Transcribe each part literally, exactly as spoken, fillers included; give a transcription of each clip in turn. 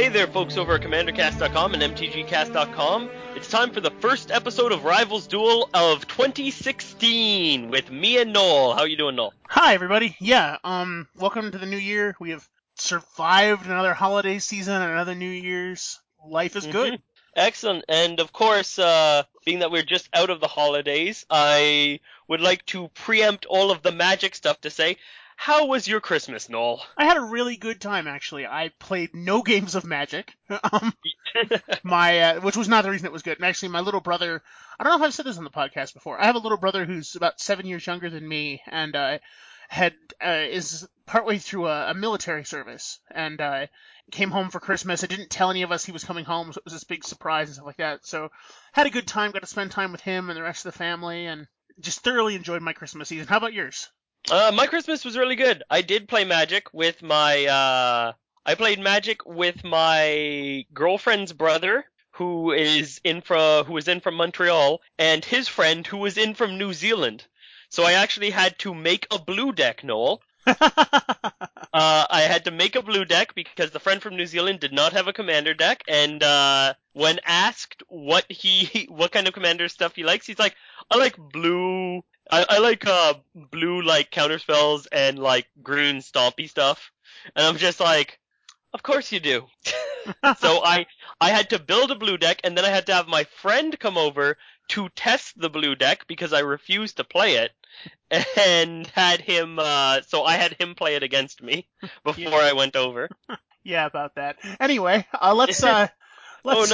Hey there, folks over at Commander Cast dot com and M T G Cast dot com. It's time for the first episode of Rivals Duel of twenty sixteen with me and Noel. How you doing, Noel? Hi, everybody. Yeah, um, welcome to the new year. We have survived another holiday season and another New Year's. Life is good. Mm-hmm. Excellent. And of course, uh, being that we're just out of the holidays, I would like to preempt all of the Magic stuff to say, how was your Christmas, Noel? I had a really good time, actually. I played no games of Magic, um, my uh, which was not the reason it was good. And actually, my little brother, I don't know if I've said this on the podcast before. I have a little brother who's about seven years younger than me, and uh, had uh, is partway through a, a military service, and uh, came home for Christmas. I didn't tell any of us he was coming home, so it was this big surprise and stuff like that. So had a good time, got to spend time with him and the rest of the family, and just thoroughly enjoyed my Christmas season. How about yours? Uh, my Christmas was really good. I did play Magic with my, uh, I played Magic with my girlfriend's brother, who is in from, who was in from Montreal, and his friend, who was in from New Zealand. So I actually had to make a blue deck, Noel. uh, I had to make a blue deck because the friend from New Zealand did not have a commander deck, and uh, when asked what he, what kind of commander stuff he likes, he's like, I like blue. I, I like uh blue like counter spells and like green stompy stuff, and I'm just like, of course you do. So I I had to build a blue deck, and then I had to have my friend come over to test the blue deck because I refused to play it, and had him. Uh, so I had him play it against me before Yeah. I went over. Yeah, about that. Anyway, uh, let's uh, let's.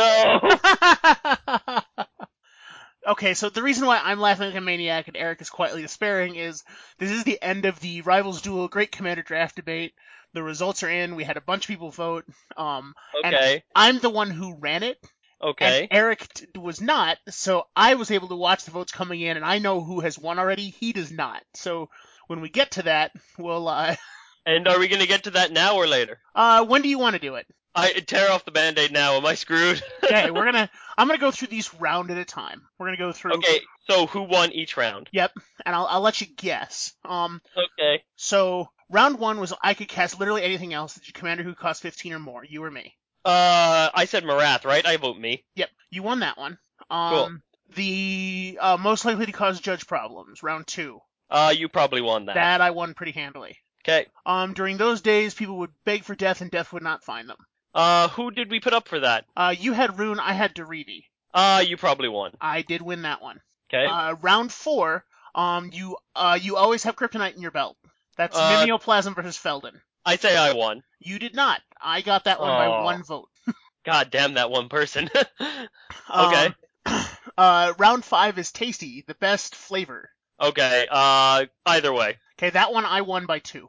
Oh no! Okay, so the reason why I'm laughing like a maniac and Eric is quietly despairing is this is the end of the Rivals Duel Great Commander Draft debate. The results are in. We had a bunch of people vote. Um, and Okay. I'm the one who ran it, and Okay. Eric t- was not. So I was able to watch the votes coming in, and I know who has won already. He does not. So when we get to that, we'll. Uh, And are we gonna get to that now or later? uh, when do you want to do it? I tear off the band-aid now. Am I screwed? Okay, we're gonna. I'm gonna go through these round at a time. We're gonna go through. Okay, so who won each round? Yep, and I'll I'll let you guess. Um, Okay. so round one was I could cast literally anything else. It's a commander who costs fifteen or more. You or me. Uh, I said Marath, right? I vote me. Yep, you won that one. Um, Cool. the uh, most likely to cause judge problems. Round two. Uh, you probably won that. That I won pretty handily. Okay. Um, during those days, people would beg for death, and death would not find them. Uh, who did we put up for that? Uh, you had Rune, I had Derevi. Uh, you probably won. I did win that one. Okay. Uh, round four. Um, you uh, you always have Kryptonite in your belt. That's Uh, Mimeoplasm versus Feldon. I say I won. You did not. I got that one by Aw. one vote. God damn that one person. Okay. Um, uh, round five is Tasty, the best flavor. Okay, uh, either way. Okay, that one I won by two.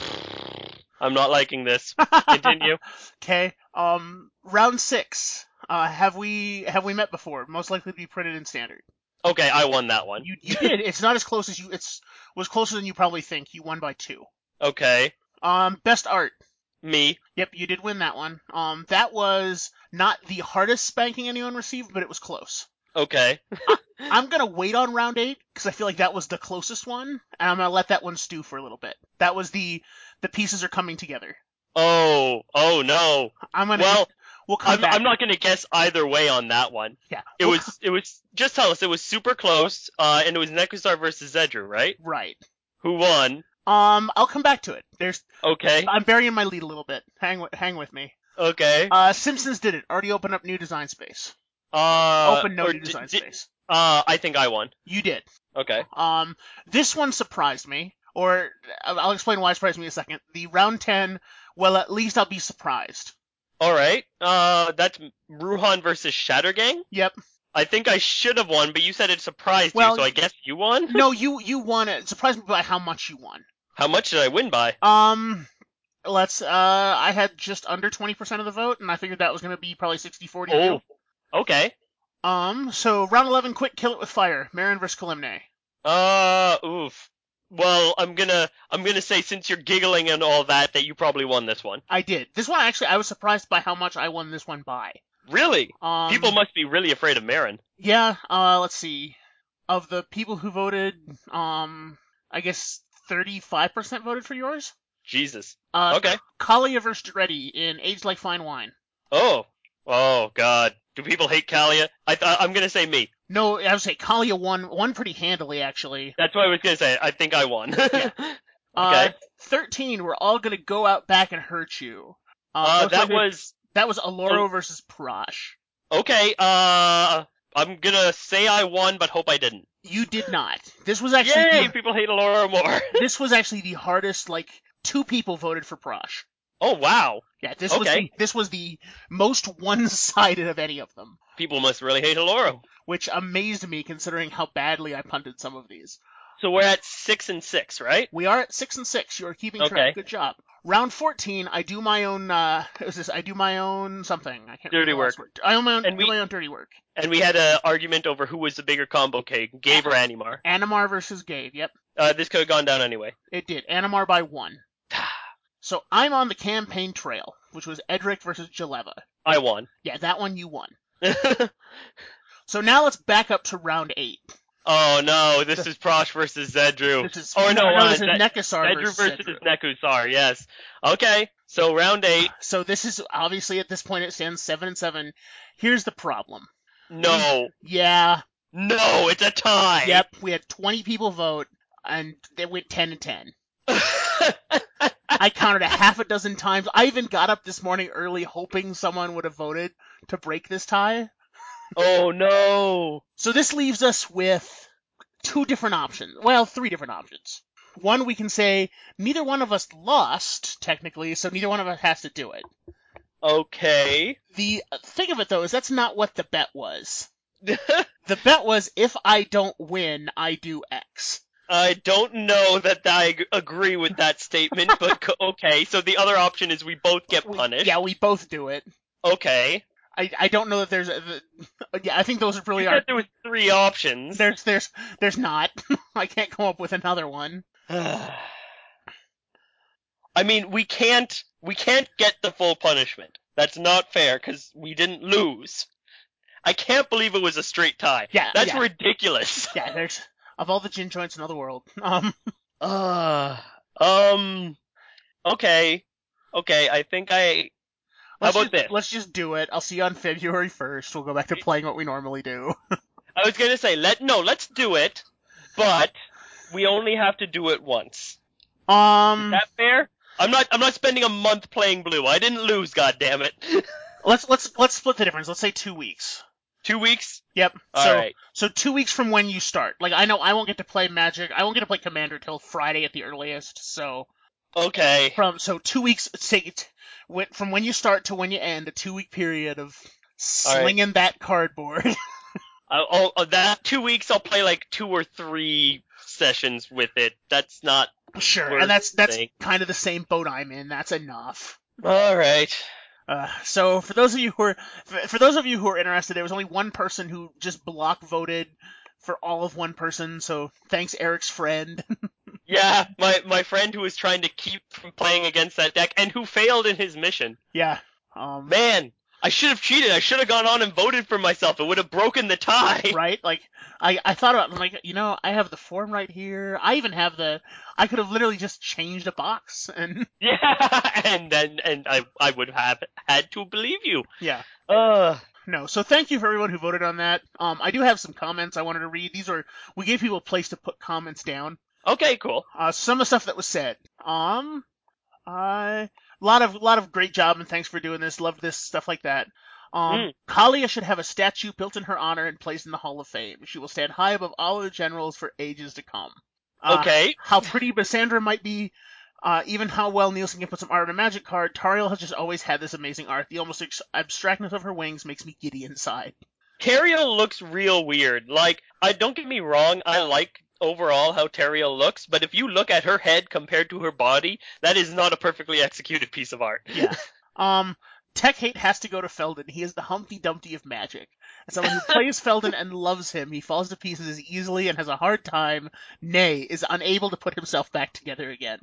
I'm not liking this. Continue. Okay. Um, round six. Uh, have we have we met before? Most likely to be printed in standard. Okay, I won that one. You you did. It's not as close as you. It's was closer than you probably think. You won by two. Okay. Um, best art. Me. Yep, you did win that one. Um, that was not the hardest spanking anyone received, but it was close. Okay. I'm gonna wait on round eight because I feel like that was the closest one, and I'm gonna let that one stew for a little bit. That was the the pieces are coming together. Oh, oh no. I'm gonna. Well, we'll come I'm, back. I'm not gonna guess either way on that one. Yeah. It we'll was, it was, just tell us, it was super close, uh, and it was Necrostar versus Zedru, right? Right. Who won? Um, I'll come back to it. There's. Okay. I'm burying my lead a little bit. Hang with hang with me. Okay. Uh, Simpsons did it. Already opened up new design space. Uh, Open no or new di- design di- space. Uh, I think I won. You did. Okay. Um, this one surprised me, or I'll explain why it surprised me in a second. The round ten, well, at least I'll be surprised. Alright. Uh, that's Ruhan versus Shattergang? Yep. I think I should have won, but you said it surprised Well, you, so I guess you won? No, you you won it. Surprised me by how much you won. How much did I win by? Um, let's. Uh, I had just under twenty percent of the vote, and I figured that was going to be probably sixty forty. Oh. Okay. Um, so round eleven, quick, kill it with fire. Marin versus Kalimne. Uh, oof. Well, I'm gonna, I'm gonna say since you're giggling and all that, that you probably won this one. I did. This one, actually, I was surprised by how much I won this one by. Really? Um, People must be really afraid of Marin. Yeah, uh, let's see. Of the people who voted, um, I guess thirty-five percent voted for yours? Jesus. Uh, Okay. Kalia versus Reddy in Aged Like Fine Wine. Oh. Oh, God. Do people hate Kalia? I th- I'm gonna say me. No, I would say Kalia won won pretty handily, actually. That's what I was gonna say. I think I won. Yeah. Uh, Okay. thirteen, we're all gonna go out back and hurt you. Um, Uh, most that likely, was... that was Aloro versus Parash. Okay, uh... I'm gonna say I won, but hope I didn't. You did not. This was actually Yay! the, People hate Alora more. this was actually the hardest. Like, two people voted for Parash. Oh, wow. Yeah, this was Okay. the this was the most one-sided of any of them, People must really hate Alora. which amazed me considering how badly I punted some of these. So we're at six and six, right? We are at six and six. You are keeping track. Okay. Good job. Round fourteen, I do my own. Uh, what was this? I do my own something. I can't. Dirty remember the last work. word. I own my own, And do we- my own dirty work. And we had an argument over who was the bigger combo king, Gabe or Animar. Animar versus Gabe. Yep, Uh, this could have gone down anyway. it did. Animar by one. So I'm on the campaign trail, which was Edric versus Jaleva. I won. Yeah, that one you won. So now let's back up to round eight. Oh no, this is Prosh versus Zedru. This is oh no, no, uh, this is Zed- Nekasar Zedru versus versus Zedru. Nekusar, yes. Okay, so round eight. So this is obviously at this point it stands seven and seven. Here's the problem. No. Yeah. No, it's a tie. Yep. We had twenty people vote, and they went ten and ten. I counted a half a dozen times. I even got up this morning early hoping someone would have voted to break this tie. Oh no. So this leaves us with two different options. Well, three different options. One, we can say neither one of us lost, technically, so neither one of us has to do it. Okay. The thing of it, though, is that's not what the bet was. The bet was if I don't win, I do X. I don't know that I ag- agree with that statement, but co- okay. So the other option is we both get We- punished. yeah, we both do it. Okay. I, I don't know that there's a, the, yeah, I think those are really You are. said there was three options. There's there's there's not. I can't come up with another one. I mean, we can't we can't get the full punishment. That's not fair because we didn't lose. I can't believe it was a straight tie. Yeah, That's yeah. ridiculous. Yeah, there's of all the gin joints in all the world. Um, Uh, um, okay, okay. I think I. How let's about just, this? Let's just do it. I'll see you on February first. We'll go back to playing what we normally do. I was gonna say let no, let's do it, but we only have to do it once. Um, Is that fair? I'm not. I'm not spending a month playing blue. I didn't lose. God damn it. let's let's let's split the difference. Let's say two weeks. Two weeks. Yep. All so right. so two weeks from when you start. Like I know I won't get to play Magic. I won't get to play Commander till Friday at the earliest. So Okay. from so two weeks. Take it went from when you start to when you end. A two week period of All right. slinging that cardboard. I'll, I'll, uh, that two weeks, I'll play like two or three sessions with it. That's not. Sure, Worth and that's that's thing. kind of the same boat I'm in. That's enough. All right. Uh, so for those of you who are for, for those of you who are interested, there was only one person who just block voted for all of one person. So thanks, Eric's friend. Yeah, my my friend who was trying to keep from playing against that deck and who failed in his mission. Yeah. Um. Man, I should have cheated. I should have gone on and voted for myself. It would have broken the tie. Right? Like I I thought about I'm like you know I have the form right here. I even have the I could have literally just changed a box and Yeah, and then and I I would have had to believe you. yeah. Uh. No, so thank you for everyone who voted on that. Um, I do have some comments I wanted to read. These are we gave people a place to put comments down. Okay, cool. Uh, some of the stuff that was said. Um, I a lot of lot of great job and thanks for doing this. Love this stuff like that. Um, Mm. Kalia should have a statue built in her honor and placed in the Hall of Fame. She will stand high above all of the generals for ages to come. Uh, Okay. How pretty Bassandra might be, uh, even how well Nielsen can put some art on a Magic card. Tariel has just always had this amazing art. The almost ex- abstractness of her wings makes me giddy inside. Teriel looks real weird. Like, I don't get me wrong, I like overall how Teriel looks, but if you look at her head compared to her body, that is not a perfectly executed piece of art. Yeah. Um, Tech Hate has to go to Felden. He is the Humpty Dumpty of Magic. As someone who plays Felden and loves him, he falls to pieces as easily and has a hard time, nay, is unable to put himself back together again.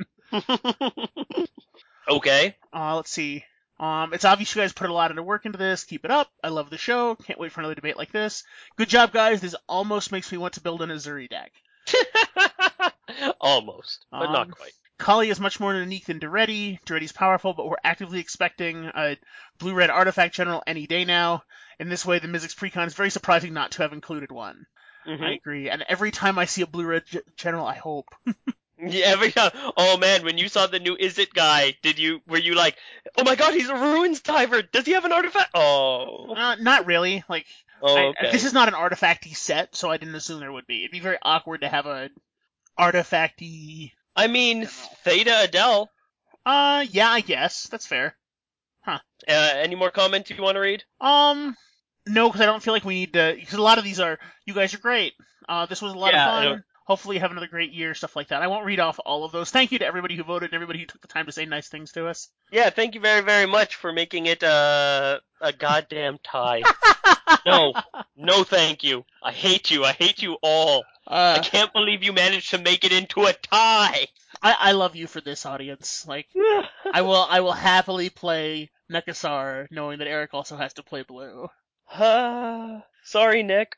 Okay. Uh, let's see. Um, it's obvious you guys put a lot of work into this. Keep it up. I love the show. Can't wait for another debate like this. Good job, guys. This almost makes me want to build an Azuri deck. Almost, but Um, not quite. Kali is much more unique than Duretti. Duretti's powerful, but we're actively expecting a blue-red artifact general any day now. In this way, the Mizzix Precon is very surprising not to have included one. Mm-hmm. I agree. And every time I see a blue-red g- general, I hope. Yeah, every time. Oh man, when you saw the new Is It guy, did you were you like, oh my god, he's a ruins diver? Does he have an artifact? Oh. Uh, not really. Like, Oh, I, okay. this is not an artifacty set, so I didn't assume there would be. It'd be very awkward to have a artifacty. I mean, General. Theta Adele. Uh, yeah, I guess that's fair. Uh, any more comments you want to read? Um, no, because I don't feel like we need to. Because a lot of these are, you guys are great. Uh, this was a lot Yeah, of I fun. don't- Hopefully, you have another great year, stuff like that. I won't read off all of those. Thank you to everybody who voted and everybody who took the time to say nice things to us. Yeah, thank you very, very much for making it uh, a goddamn tie. No, no, thank you. I hate you. I hate you all. Uh, I can't believe you managed to make it into a tie. I, I love you for this audience. Like, I will, I will happily play Nekasar, knowing that Eric also has to play blue. Uh, sorry, Nick.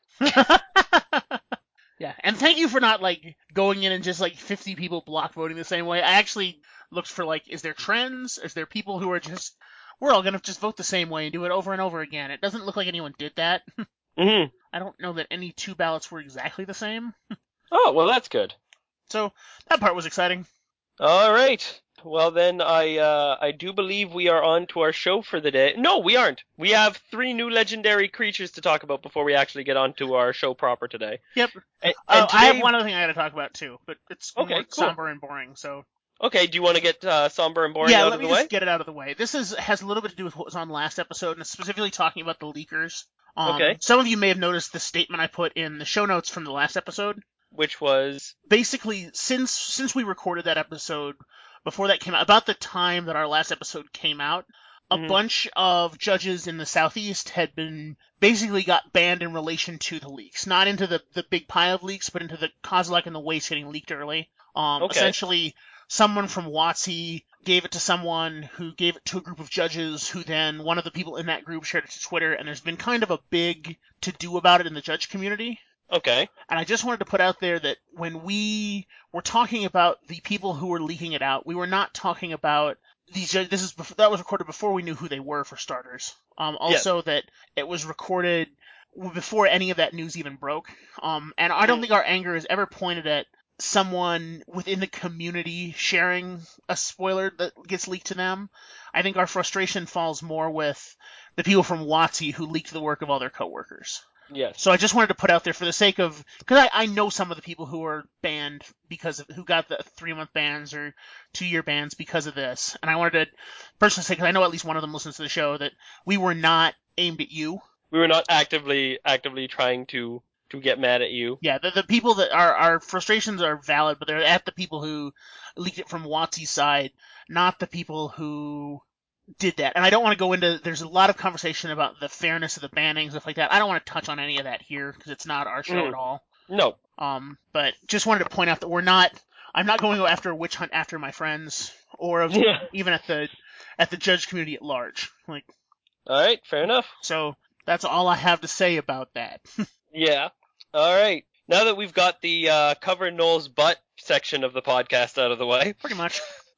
Yeah, and thank you for not, like, going in and just, like, fifty people block voting the same way. I actually looked for, like, is there trends? Is there people who are just, we're all gonna just vote the same way and do it over and over again? It doesn't look like anyone did that. Mm-hmm. I don't know that any two ballots were exactly the same. Oh, well, that's good. So, that part was exciting. All right. Well, then I uh, I do believe we are on to our show for the day. No, we aren't. We have three new legendary creatures to talk about before we actually get on to our show proper today. Yep. And, Oh, and I have today- one other thing I gotta talk about, too, but it's Okay, more cool. somber and boring, so... Okay, do you want to get uh, somber and boring yeah, out let of me the just way? get it out of the way. This is has a little bit to do with what was on last episode, and specifically talking about the leakers. Um, Okay. Some of you may have noticed the statement I put in the show notes from the last episode. Which was Basically, since since we recorded that episode, before that came out, about the time that our last episode came out, a Mhm. bunch of judges in the Southeast had been basically got banned in relation to the leaks. Not into the, the big pile of leaks, but into the Kozilek and the Waste getting leaked early. Um, Okay. Essentially, someone from WotC gave it to someone who gave it to a group of judges who then, one of the people in that group shared it to Twitter, and there's been kind of a big to-do about it in the judge community. okay. And I just wanted to put out there that when we were talking about the people who were leaking it out, we were not talking about these. This is that was recorded before we knew who they were, for starters. Um, also that it was recorded before any of that news even broke. Um, and I don't think our anger is ever pointed at someone within the community sharing a spoiler that gets leaked to them. I think our frustration falls more with the people from WotC who leaked the work of all their coworkers. Yes. So I just wanted to put out there for the sake of, because I, I know some of the people who are banned because of, who got the three month bans or two year bans because of this. And I wanted to personally say, because I know at least one of them listens to the show, that we were not aimed at you. We were not actively actively trying to to get mad at you. Yeah, the, the people that are, our frustrations are valid, but they're at the people who leaked it from WotC's side, not the people who did that. And I don't want to go into, there's a lot of conversation about the fairness of the banning, stuff like that. I don't want to touch on any of that here, because it's not our show Mm. at all. No. Um, but just wanted to point out that we're not, I'm not going after a witch hunt after my friends, or of, Yeah. even at the, at the judge community at large. Like, All right. Fair enough. so that's all I have to say about that. Yeah. All right. Now that we've got the uh, cover Noel's butt section of the podcast out of the way, Pretty much.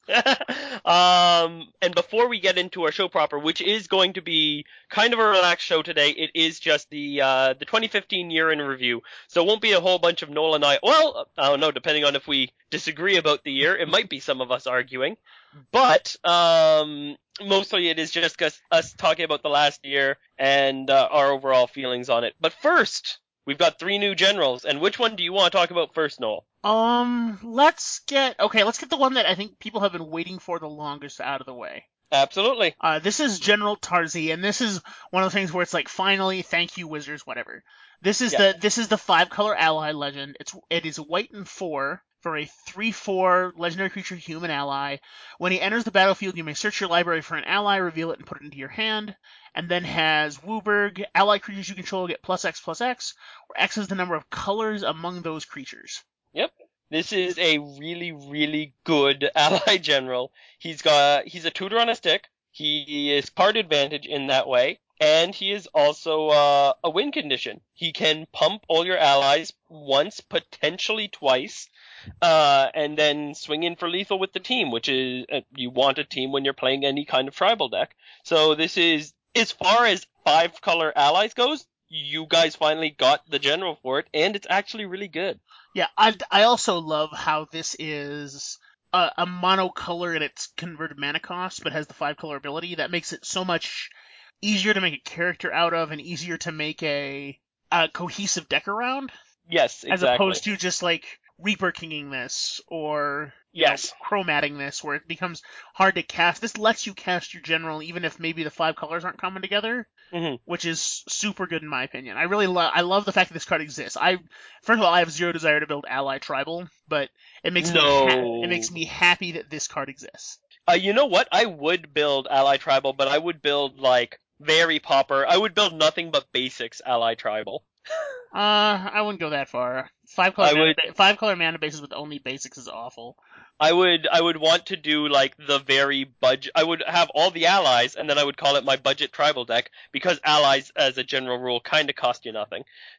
um, and before we get into our show proper, which is going to be kind of a relaxed show today, it is just the uh, the twenty fifteen year in review. So it won't be a whole bunch of Noel and I. Well, I don't know. Depending on if we disagree about the year, it might be some of us arguing. But um, mostly it is just us, us talking about the last year and uh, our overall feelings on it. But first, we've got three new generals, and which one do you want to talk about first, Noel? Um, let's get, okay, let's get the one that I think people have been waiting for the longest out of the way. Absolutely. Uh, this is General Tarzi, and this is one of the things where it's like, finally, thank you, Wizards, whatever. This is Yeah. the, this is the five color ally legend. It's, it is white and four for a three four legendary creature human ally. When he enters the battlefield, you may search your library for an ally, reveal it, and put it into your hand. And then has Wooburg, ally creatures you control get plus X plus X, where X is the number of colors among those creatures. Yep. This is a really, really good ally general. He's got he's a tutor on a stick. He is card advantage in that way. and he is also uh, a win condition. He can pump all your allies once, potentially twice, uh, and then swing in for lethal with the team, which is uh, you want a team when you're playing any kind of tribal deck. So this is, as far as five color allies goes, you guys finally got the general for it, and it's actually really good. Yeah, I, I also love how this is a, a monocolor in its converted mana cost, but has the five color ability. That makes it so much easier to make a character out of and easier to make a, a cohesive deck around. Yes, exactly. As opposed to just like Reaper Kinging this or you yes. know, chromating this, where it becomes hard to cast. This lets you cast your general even if maybe the five colors aren't coming together. Mm-hmm. Which is super good in my opinion. I really love. I love the fact that this card exists. I first of all, I have zero desire to build ally tribal, but it makes no. me ha- it makes me happy that this card exists. Uh, you know what? I would build ally tribal, but I would build like very pauper. I would build nothing but basics ally tribal. Uh, I wouldn't go that far. Five color I mana, would, ba- five color mana bases with only basics is awful. I would I would want to do like the very budget. I would have all the allies, and then I would call it my budget tribal deck, because allies, as a general rule, kind of cost you nothing.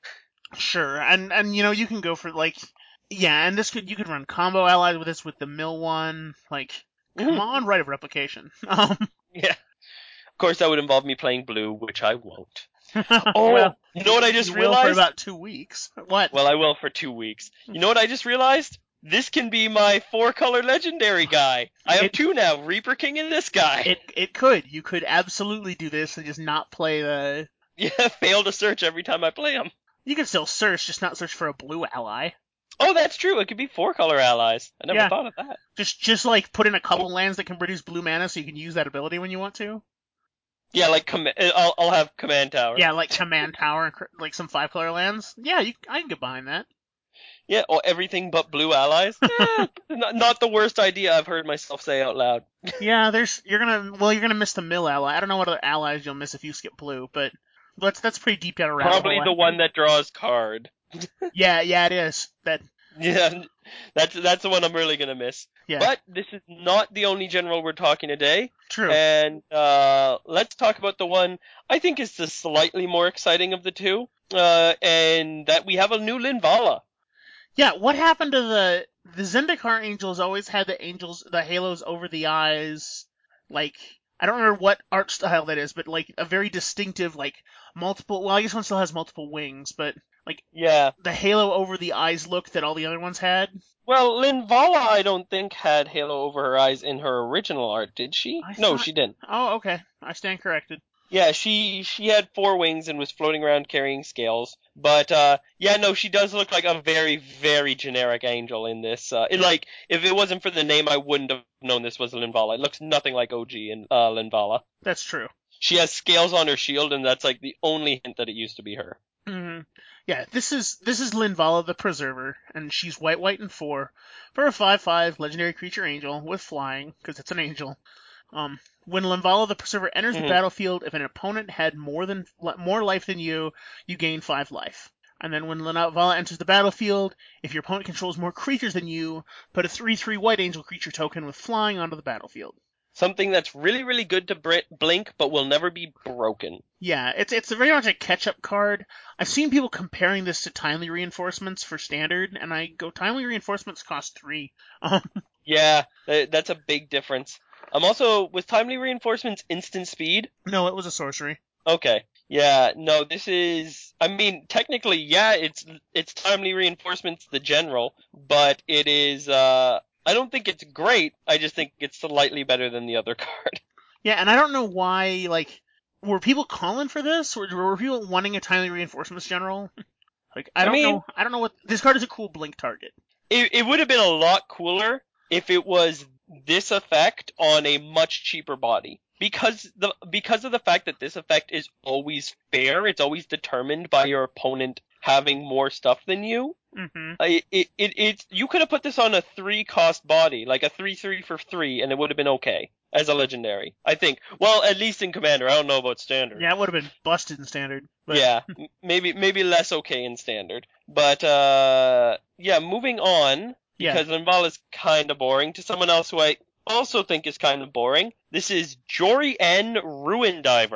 Sure, and and you know you can go for like yeah, and this could you could run combo allies with this with the mill one. Like, come Mhm. on, Rite of Replication. Um, Yeah. Of course, that would involve me playing blue, which I won't. Oh, well, you know what I just you realized? will for about two weeks. What? Well, I will for two weeks. You know what I just realized? This can be my four-color legendary guy. I have It- two now, Reaper King and this guy. It it could. You could absolutely do this and just not play the. Yeah, fail to search every time I play him. You can still search, just not search for a blue ally. Oh, that's true. It could be four-color allies. I never Yeah. thought of that. Just just like put in a couple lands that can produce blue mana, so you can use that ability when you want to. Yeah, like com- I'll I'll have Command Tower. Yeah, like Command Tower, and cr- like some five color lands. Yeah, you I can get behind that. Yeah, or everything but blue allies. Eh, not, not the worst idea I've heard myself say out loud. Yeah, there's you're gonna well you're gonna miss the mill ally. I don't know what other allies you'll miss if you skip blue, but that's that's pretty deep down a rabbit Probably hole. the one that draws card. Yeah, yeah, it is. That Yeah, that's that's the one I'm really gonna miss. yeah, But this is not the only general we're talking today. true. And uh, let's talk about the one I think is the slightly more exciting of the two. Uh, and that we have a new Linvala. Yeah, what happened to the the Zendikar angels? Always had the angels, the halos over the eyes. Like I don't remember what art style that is, but like a very distinctive, like multiple. Well, I guess one still has multiple wings, but like Yeah. the halo over the eyes look that all the other ones had. Well, Linvala, I don't think had halo over her eyes in her original art, did she? I No, thought- she didn't. Oh, okay. I stand corrected. Yeah, she she had four wings and was floating around carrying scales. But uh yeah, no, she does look like a very, very generic angel in this. Uh it, like, if it wasn't for the name, I wouldn't have known this was Linvala. It looks nothing like O G in uh Linvala. That's true. She has scales on her shield, and that's like the only hint that it used to be her. hmm Yeah, this is this is Linvala the Preserver, and she's white, white, and four for a five five legendary creature angel with flying because it's an angel. Um, when Linvala the Preserver enters Mhm. the battlefield, if an opponent had more than more life than you, you gain five life. And then when Linvala enters the battlefield, if your opponent controls more creatures than you, put a three three white angel creature token with flying onto the battlefield. Something that's really, really good to br- blink, but will never be broken. Yeah, it's it's very much a catch-up card. I've seen people comparing this to Timely Reinforcements for Standard, and I go, Timely Reinforcements cost three. Um, Yeah, th- that's a big difference. I'm also, with Timely Reinforcements instant speed? no, it was a sorcery. Okay. Yeah, no, this is, I mean, technically, yeah, it's it's Timely Reinforcements the general, but it is, uh, I don't think it's great, I just think it's slightly better than the other card. Yeah, and I don't know why, like, were people calling for this, or were people wanting a Timely Reinforcements general? Like, I I don't mean- know. I don't know what this card is a cool blink target. It, it would have been a lot cooler if it was this effect on a much cheaper body. Because the because of the fact that this effect is always fair, it's always determined by your opponent having more stuff than you. Mm-hmm. I, it, it, it's, you could have put this on a three cost body, like a three three for three, and it would have been okay as a legendary. I think. Well, at least in Commander. I don't know about Standard. Yeah, it would have been busted in Standard. But, Yeah, m- maybe maybe less okay in Standard. But uh, yeah, moving on, Yeah. because Linvala is kind of boring to someone else who I also think is kind of boring. This is Jory N. Ruin Diver.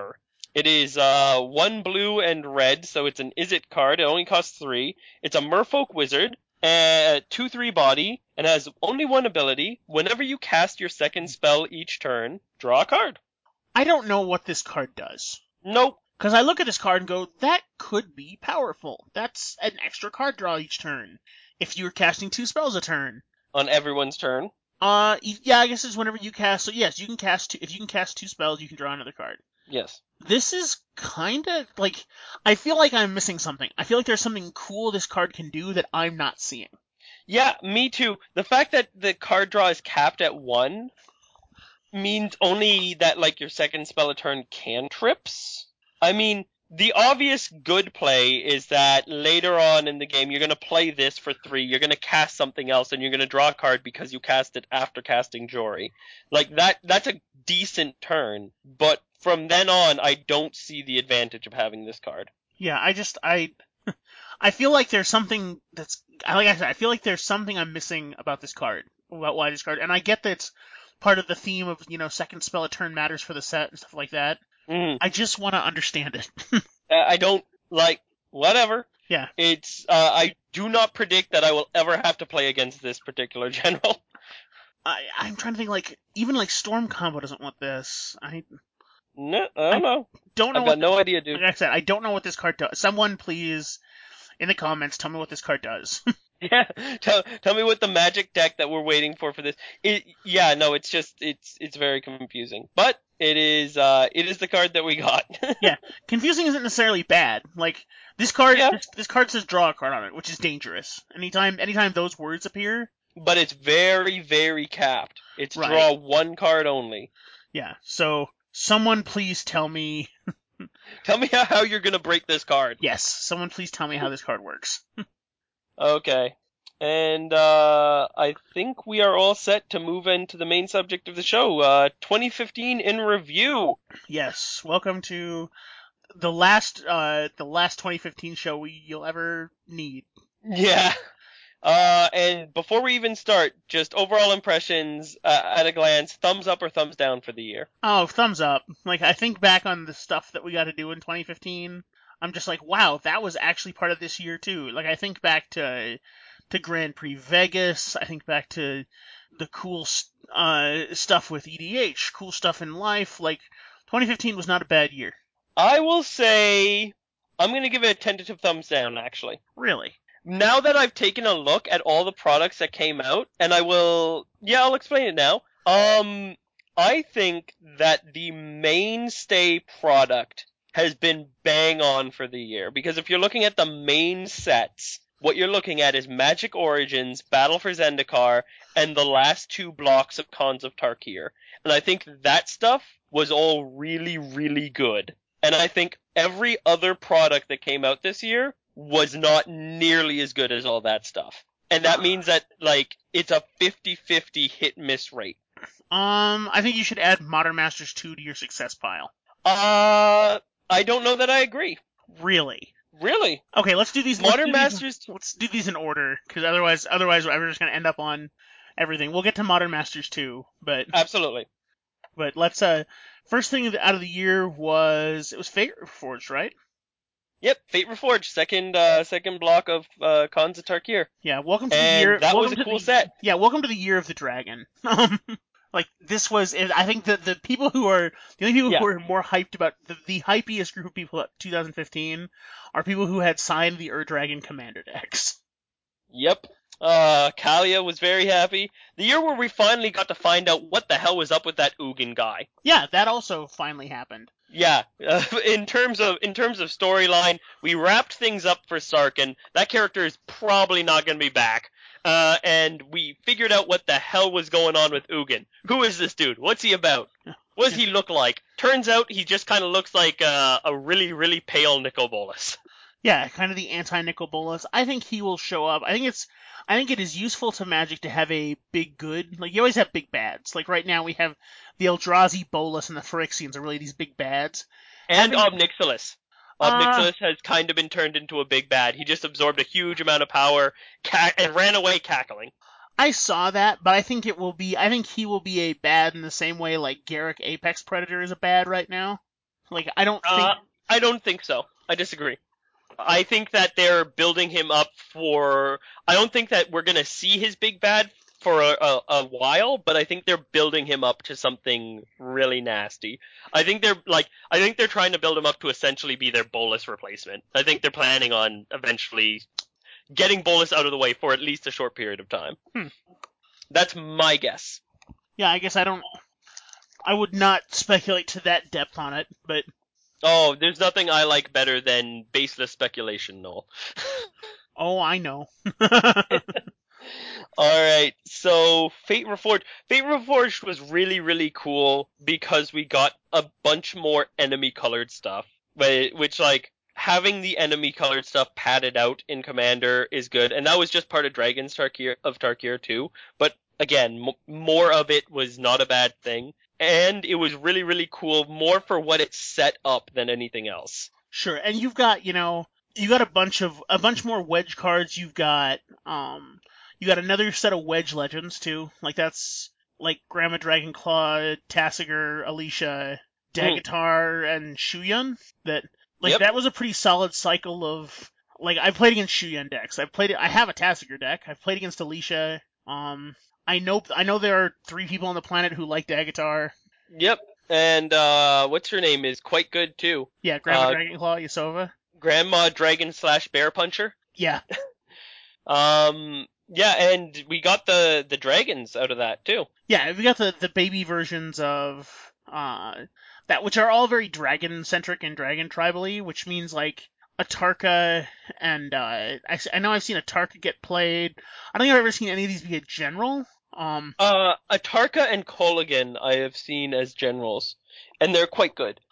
It is uh, one blue and red, so it's an Izzet card. It only costs three. It's a Merfolk Wizard, uh, two three body, and has only one ability. Whenever you cast your second spell each turn, draw a card. I don't know what this card does. Nope. Because I look at this card and go, that could be powerful. That's an extra card draw each turn. If you were casting two spells a turn. On everyone's turn. Uh, yeah, I guess it's whenever you cast. So yes, you can cast two. If you can cast two spells, you can draw another card. Yes. This is kind of like, I feel like I'm missing something. I feel like there's something cool this card can do that I'm not seeing. Yeah, me too. The fact that the card draw is capped at one means only that, like, your second spell a turn cantrips. I mean, the obvious good play is that later on in the game, you're going to play this for three, you're going to cast something else, and you're going to draw a card because you cast it after casting Jory. Like, that that's a decent turn, but from then on, I don't see the advantage of having this card. Yeah, I just, I, I feel like there's something that's, like I said, I feel like there's something I'm missing about this card, about why this card, and I get that it's part of the theme of, you know, second spell a turn matters for the set and stuff like that. Mm. I just want to understand it. I don't, like, whatever. Yeah. It's, uh, I do not predict that I will ever have to play against this particular general. I, I'm trying to think, like, even, like, Storm Combo doesn't want this. I No, I don't I know. don't know I've what got no idea, dude. Like I said, I don't know what this card does. Someone please, in the comments, tell me what this card does. Yeah, tell tell me what the Magic deck that we're waiting for for this. It, yeah, no, it's just it's it's very confusing, but it is uh it is the card that we got. Yeah, confusing isn't necessarily bad. Like this card, Yeah. this, this card says draw a card on it, which is dangerous. Anytime, anytime those words appear. But it's very very capped. It's Right. draw one card only. Yeah. So someone please tell me. Tell me how, how you're gonna break this card. Yes, someone please tell me how this card works. Okay. And uh, I think we are all set to move into the main subject of the show, uh, twenty fifteen in review. Yes, welcome to the last, uh, the last twenty fifteen show we you'll ever need. Yeah. Uh, and before we even start, just overall impressions uh, at a glance, thumbs up or thumbs down for the year. Oh, thumbs up. Like, I think back on the stuff that we got to do in twenty fifteen, I'm just like, wow, that was actually part of this year, too. Like, I think back to to Grand Prix Vegas, I think back to the cool uh, stuff with E D H, cool stuff in life. Like, twenty fifteen was not a bad year. I will say, I'm going to give it a tentative thumbs down, actually. Really? Now that I've taken a look at all the products that came out, and I will, yeah, I'll explain it now. Um, I think that the mainstay product has been bang on for the year, because if you're looking at the main sets, what you're looking at is Magic Origins, Battle for Zendikar, and the last two blocks of Khans of Tarkir. And I think that stuff was all really, really good. And I think every other product that came out this year was not nearly as good as all that stuff. And that means that, like, it's a fifty-fifty hit-miss rate. Um, I think you should add Modern Masters two to your success pile. Uh, I don't know that I agree. Really? Really? Okay, let's do these. Modern let's do Masters. These, let's do these in order, because otherwise, otherwise, we're just gonna end up on everything. We'll get to Modern Masters two, but Absolutely. but let's uh, first thing out of the year was it was Fate Reforged, right? Yep, Fate Reforged, second uh, second block of uh, Khans of Tarkir. Yeah, welcome to And the year. that was welcome a to cool the, set. Yeah, welcome to the year of the dragon. Um, like this was, I think that the people who are the only people Yeah. who are more hyped about the, the hypiest group of people at two thousand fifteen are people who had signed the Ur Dragon Commander decks. Yep. Uh, Kalia was very happy. The year where we finally got to find out what the hell was up with that Ugin guy. Yeah, that also finally happened. Yeah, uh, in terms of in terms of storyline, we wrapped things up for Sarkhan. That character is probably not going to be back. Uh, and we figured out what the hell was going on with Ugin. Who is this dude? What's he about? What does he look like? Turns out he just kind of looks like uh, a really, really pale Nicol Bolas. Yeah, kind of the anti-Nicol Bolas. I think he will show up. I think it's, I think it is useful to Magic to have a big good. Like, you always have big bads. Like, right now we have the Eldrazi Bolas and the Phyrexians are really these big bads. And Having- Obnixilis. Uh, Obnixilis has kind of been turned into a big bad. He just absorbed a huge amount of power ca- and ran away cackling. I saw that, but I think it will be, I think he will be a bad in the same way like Garruk Apex Predator is a bad right now. Like, I don't think... Uh, I don't think so. I disagree. I think that they're building him up for... I don't think that we're going to see his big bad for a, a, a while, but I think they're building him up to something really nasty. I think they're like, I think they're trying to build him up to essentially be their Bolus replacement. I think they're planning on eventually getting Bolus out of the way for at least a short period of time. Hmm. That's my guess. Yeah, I guess I don't... I would not speculate to that depth on it, but... Oh, there's nothing I like better than baseless speculation, Noel. Oh, I know. Alright, so Fate Reforged. Fate Reforged was really, really cool because we got a bunch more enemy-colored stuff. Which, like, having the enemy-colored stuff padded out in Commander is good, and that was just part of Dragons Tarkir, of Tarkir too, but again, m- more of it was not a bad thing. And it was really, really cool, more for what it set up than anything else. Sure, and you've got, you know, you got a bunch of, a bunch more Wedge cards. You've got, um, you got another set of Wedge Legends, too. Like, that's, like, Grandma Dragonclaw, Tasigur, Alicia, Daggettar, mm. and Shuyun. That, like, yep. That was a pretty solid cycle of, like, I've played against Shuyun decks. I've played, I have a Tasigur deck. I've played against Alicia, um... I know I know there are three people on the planet who like Daggettar. Yep, and uh, what's her name is quite good too. Yeah, Grandma uh, Dragonclaw, Yasova. Grandma Dragon slash Bear Puncher. Yeah. um. Yeah, and we got the, the dragons out of that too. Yeah, we got the, the baby versions of uh that, which are all very dragon centric and dragon tribally, which means like Atarka and uh, I, I know I've seen Atarka get played. I don't think I've ever seen any of these be a general. Um, uh, Atarka and Kolaghan I have seen as generals, and they're quite good.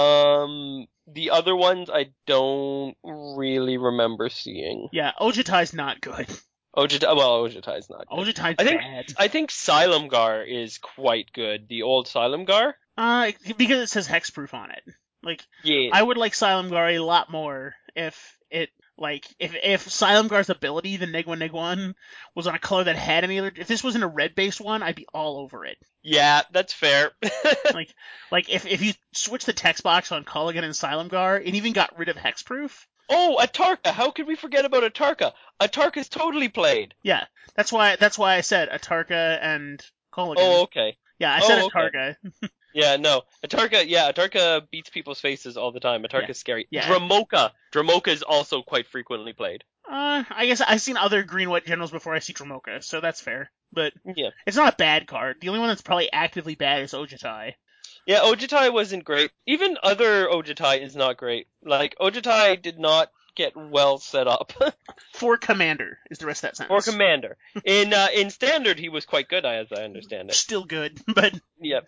Um, the other ones I don't really remember seeing. Yeah, Ojutai's not good. Ojutai, well, Ojutai's not good. Ojutai's I think, bad. I think Sylamgar is quite good. The old Sylamgar. Uh, because it says hexproof on it. Like, yeah. I would like Sylamgar a lot more if it, like, if if Sylamgar's ability, the Negwa Negwan, was on a color that had any other... If this wasn't a red-based one, I'd be all over it. Yeah, that's fair. like, like if, if you switch the text box on Kolaghan and Sylamgar, it even got rid of hexproof. Oh, Atarka! How could we forget about Atarka? Atarka's totally played. Yeah, that's why that's why I said Atarka and Kolaghan. Oh, okay. Yeah, I said oh, Atarka. Okay. Yeah, no. Atarka, yeah, Atarka beats people's faces all the time. Atarka's yeah. scary. Yeah. Dramoka. Dramoka is also quite frequently played. Uh, I guess I've seen other green-white generals before I see Dramoka, so that's fair. But yeah. It's not a bad card. The only one that's probably actively bad is Ojutai. Yeah, Ojutai wasn't great. Even other Ojutai is not great. Like, Ojutai did not get well set up. For Commander is the rest of that sentence. For Commander. In uh, in Standard, he was quite good, as I understand it. Still good, but... Yep.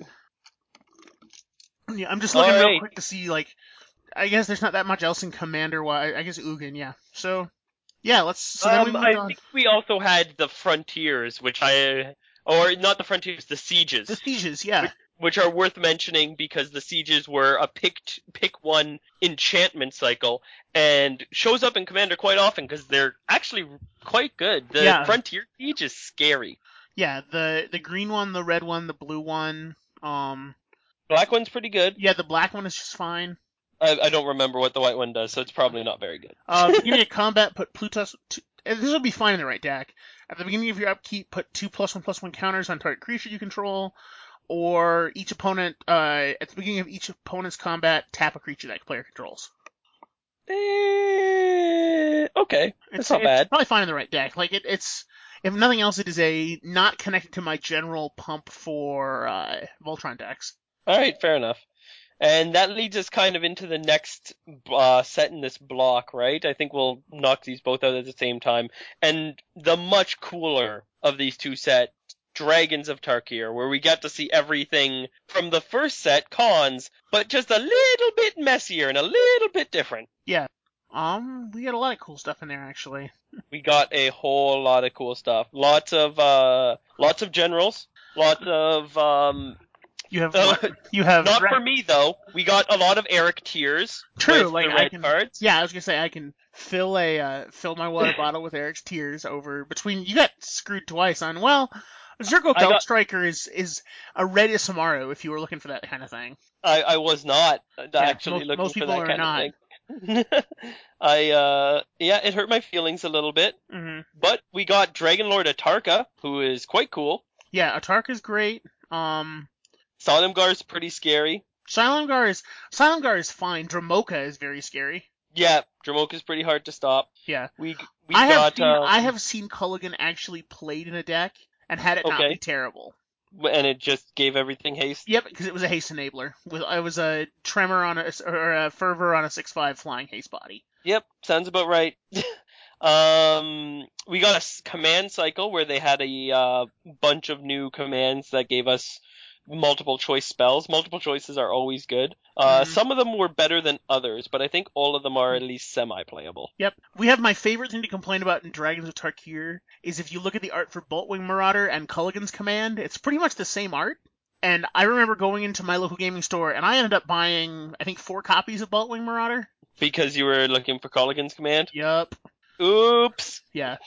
Yeah, I'm just looking All real right. quick to see, like, I guess there's not that much else in Commander. Why? I guess Ugin, yeah. So, yeah, let's. So then um, we moved I on. think we also had the Frontiers, which I, or not the Frontiers, the Sieges. The Sieges, yeah. Which, which are worth mentioning because the Sieges were a picked pick one enchantment cycle and shows up in Commander quite often because they're actually quite good. The Yeah. Frontier Siege is scary. Yeah, the the green one, the red one, the blue one. Um. Black one's pretty good. Yeah, the black one is just fine. I, I don't remember what the white one does, so it's probably not very good. Uh, beginning of combat, put Plutus. Two, this will be fine in the right deck. At the beginning of your upkeep, put two plus one plus one counters on target creature you control, or each opponent. Uh, at the beginning of each opponent's combat, tap a creature that player controls. Eh, okay, that's It's, not it's bad. probably fine in the right deck. Like it, it's if nothing else, it is a not connected to my general pump for uh, Voltron decks. All right, fair enough. And that leads us kind of into the next uh, set in this block, right? I think we'll knock these both out at the same time. And the much cooler of these two sets, Dragons of Tarkir, where we get to see everything from the first set, Cons, but just a little bit messier and a little bit different. Yeah. Um, we got a lot of cool stuff in there, actually. We got a whole lot of cool stuff. Lots of, uh, lots of generals. Lots of, um... You have, Uh, you have. Not Ra- for me though. We got a lot of Eric Tears. True, with like the I red can. cards. Yeah, I was gonna say I can fill a uh, fill my water bottle with Eric's tears over between. You got screwed twice on. Well, Zergo I Belt got. Striker is is a red Isamaru if you were looking for that kind of thing. I, I was not Yeah, actually most looking most for people that are kind of not. thing. I uh yeah, it hurt my feelings a little bit, Hmm. but we got Dragon Lord Atarka, who is quite cool. Yeah, Atarka's great. Um, Solemngar's pretty scary. Silengar is Silengar is fine. Dramoka is very scary. Yeah, Dramoka's pretty hard to stop. Yeah, We we I have got seen I um have seen Culligan actually played in a deck and had it not be okay, terrible. and it just gave everything haste. Yep, because it was a haste enabler. With I was a tremor on a or a fervor on a six five flying haste body. Yep, sounds about right. um, we got a s- command cycle where they had a uh, bunch of new commands that gave us multiple choice spells. Multiple choices are always good. Uh, Mm. some of them were better than others, but I think all of them are at least semi-playable. Yep. We have my favorite thing to complain about in Dragons of Tarkir is if you look at the art for Boltwing Marauder and Culligan's command, it's pretty much the same art. And I remember going into my local gaming store and I ended up buying, I think, four copies of Boltwing Marauder. Because you were looking for Colligan's command? Yup. Oops! Yeah.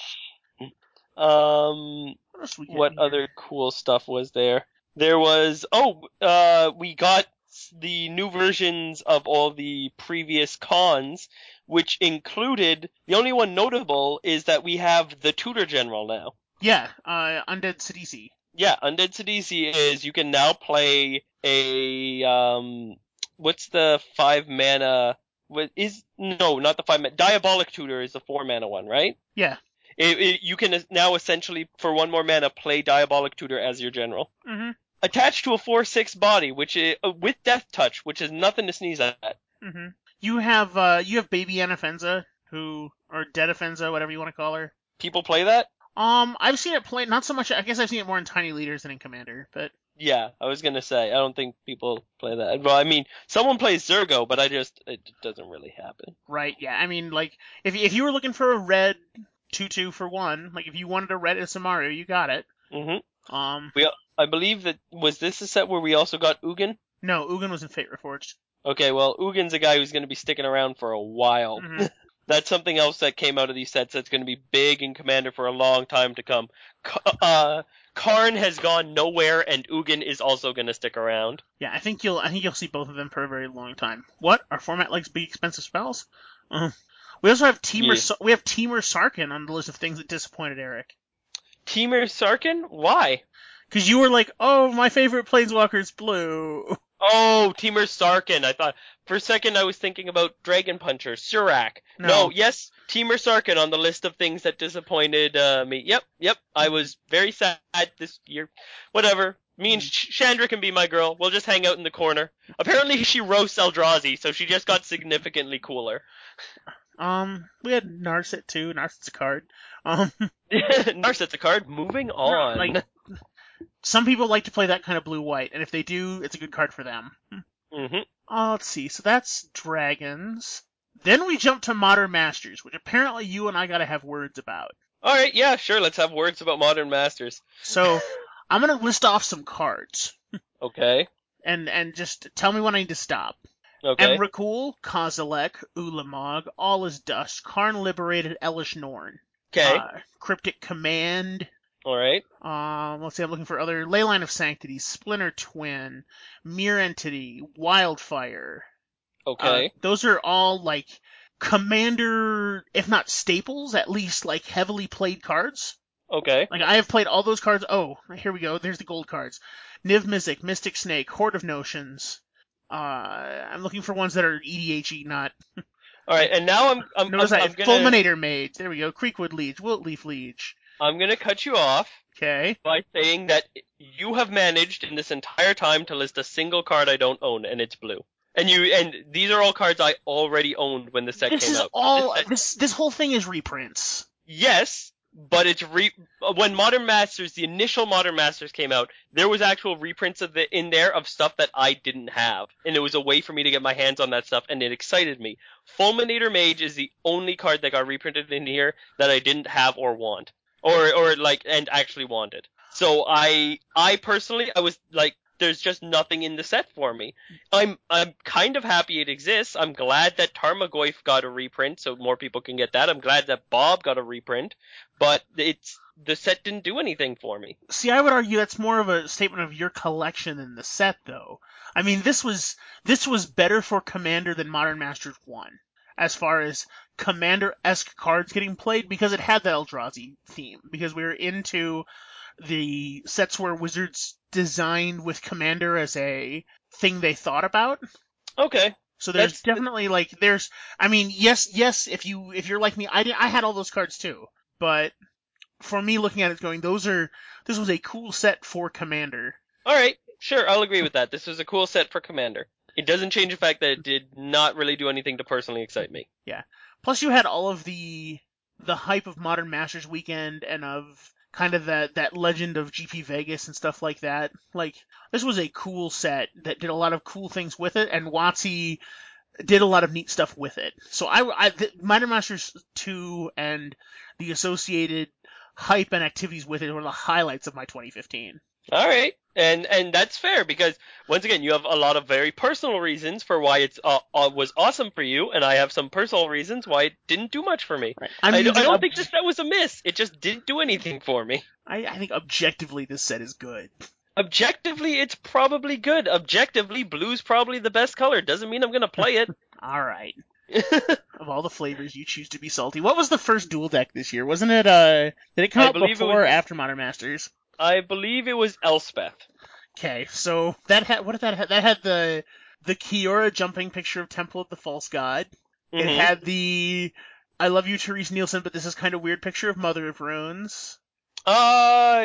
Um, What else we get what in here? other cool stuff was there? There was, oh, uh, we got the new versions of all the previous cons, which included, the only one notable is that we have the Tutor General now. Yeah, uh, Undead Sidisi. Yeah, Undead Sidisi is, you can now play a, um, what's the five mana, what is, no, not the five mana, Diabolic Tutor is the four mana one, right? Yeah. It, it, you can now essentially, for one more mana, play Diabolic Tutor as your general. Mm-hmm. Attached to a four six body, which is, uh, with Death Touch, which is nothing to sneeze at. Mm-hmm. You have, uh, you have Baby Anafenza, who, or Dead Afenza, whatever you want to call her. People play that? Um, I've seen it play, not so much, I guess I've seen it more in Tiny Leaders than in Commander, but... Yeah, I was gonna say, I don't think people play that. Well, I mean, someone plays Zergo, but I just, it doesn't really happen. Right, yeah, I mean, like, if if you were looking for a red two two for one, like, if you wanted a red Isamaru, you got it. Mm-hmm. Um, We, I believe that, was this a set where we also got Ugin? no, Ugin was in Fate Reforged. Okay, well, Ugin's a guy who's gonna be sticking around for a while. Mm-hmm. That's something else that came out of these sets that's going to be big in Commander for a long time to come. Uh, Karn has gone nowhere, and Ugin is also going to stick around. Yeah, I think you'll I think you'll see both of them for a very long time. What? Our format likes big expensive spells? Uh, we also have Teamer Yeah. we have Teamer Sarkin on the list of things that disappointed Eric. Teamer Sarkin? Why? Because you were like, oh, my favorite Planeswalker's blue. Oh, Teamer Sarkin. I thought, for a second I was thinking about Dragon Puncher, Surak. No. No, yes, Teamer Sarkin on the list of things that disappointed uh, me. Yep, yep, I was very sad this year. Whatever. Me and Sh- Chandra can be my girl. We'll just hang out in the corner. Apparently she roasts Eldrazi, so she just got significantly cooler. Um, we had Narset too. Narset's a card. Um, Narset's a card. Moving on. like, some people like to play that kind of blue-white, and if they do, it's a good card for them. Mm-hmm. Uh, let's see. So that's Dragons. Then we jump to Modern Masters, which apparently you and I gotta have words about. All right, yeah, sure. Let's have words about Modern Masters. So, I'm gonna list off some cards. Okay. And and just tell me when I need to stop. Okay. Emrakul, Kozilek, Ulamog, All is Dust, Karn Liberated, Elish Norn. Okay. Uh, Cryptic Command. All right. Um, let's see, I'm looking for other Leyline of Sanctity, Splinter Twin, Mirror Entity, Wildfire. Okay. Uh, those are all like Commander, if not staples, at least like heavily played cards. Okay. Like I have played all those cards. Oh, here we go. There's the gold cards. Niv Mizzet, Mystic Snake, Horde of Notions. Uh, I'm looking for ones that are E D H E, not. All right, and now I'm I'm Notice I'm, I I'm have gonna Fulminator Mage. There we go. Creekwood Liege, Wiltleaf Liege. I'm gonna cut you off Okay. by saying that you have managed in this entire time to list a single card I don't own, and it's blue. And you and these are all cards I already owned when the set This came is out. all. This set- This this whole thing is reprints. yes, but it's re when Modern Masters, the initial Modern Masters came out, there was actual reprints of the in there of stuff that I didn't have, and it was a way for me to get my hands on that stuff, and it excited me. Fulminator Mage is the only card that got reprinted in here that I didn't have or want, or or like and actually wanted. So I I personally I was like there's just nothing in the set for me. I'm I'm kind of happy it exists. I'm glad that Tarmogoyf got a reprint so more people can get that. I'm glad that Bob got a reprint, but it's the set didn't do anything for me. See, I would argue that's more of a statement of your collection than the set, though. I mean, this was this was better for Commander than Modern Masters one, as far as Commander-esque cards getting played, because it had that Eldrazi theme. Because we were into the sets where Wizards designed with Commander as a thing they thought about. Okay. So there's That's- definitely like there's I mean yes yes if you if you're like me I did, I had all those cards too, but for me looking at it going those are this was a cool set for Commander. All right, sure, I'll agree with that. This was a cool set for Commander. It doesn't change the fact that it did not really do anything to personally excite me. Yeah. Plus you had all of the the hype of Modern Masters Weekend and of kind of that that legend of G P Vegas and stuff like that. Like this was a cool set that did a lot of cool things with it, and WotC did a lot of neat stuff with it. So I, I the, Modern Masters two and the associated hype and activities with it were the highlights of my twenty fifteen. All right, and and that's fair because once again you have a lot of very personal reasons for why it's uh, uh, was awesome for you, and I have some personal reasons why it didn't do much for me. Right. I, I, mean, don't- I don't ob- think this set was a miss. It just didn't do anything for me. I, I think objectively this set is good. Objectively, it's probably good. Objectively, blue's probably the best color. Doesn't mean I'm gonna play it. All right. Of all the flavors you choose to be salty, what was the first dual deck this year? Wasn't it? Uh, did it come I out believe it before or was- after Modern Masters? I believe it was Elspeth. Okay, so that had what did that have? That had the the Kiora jumping picture of Temple of the False God. It Mhm. had the I love you, Therese Nielsen, but this is kind of weird picture of Mother of Runes. Uh,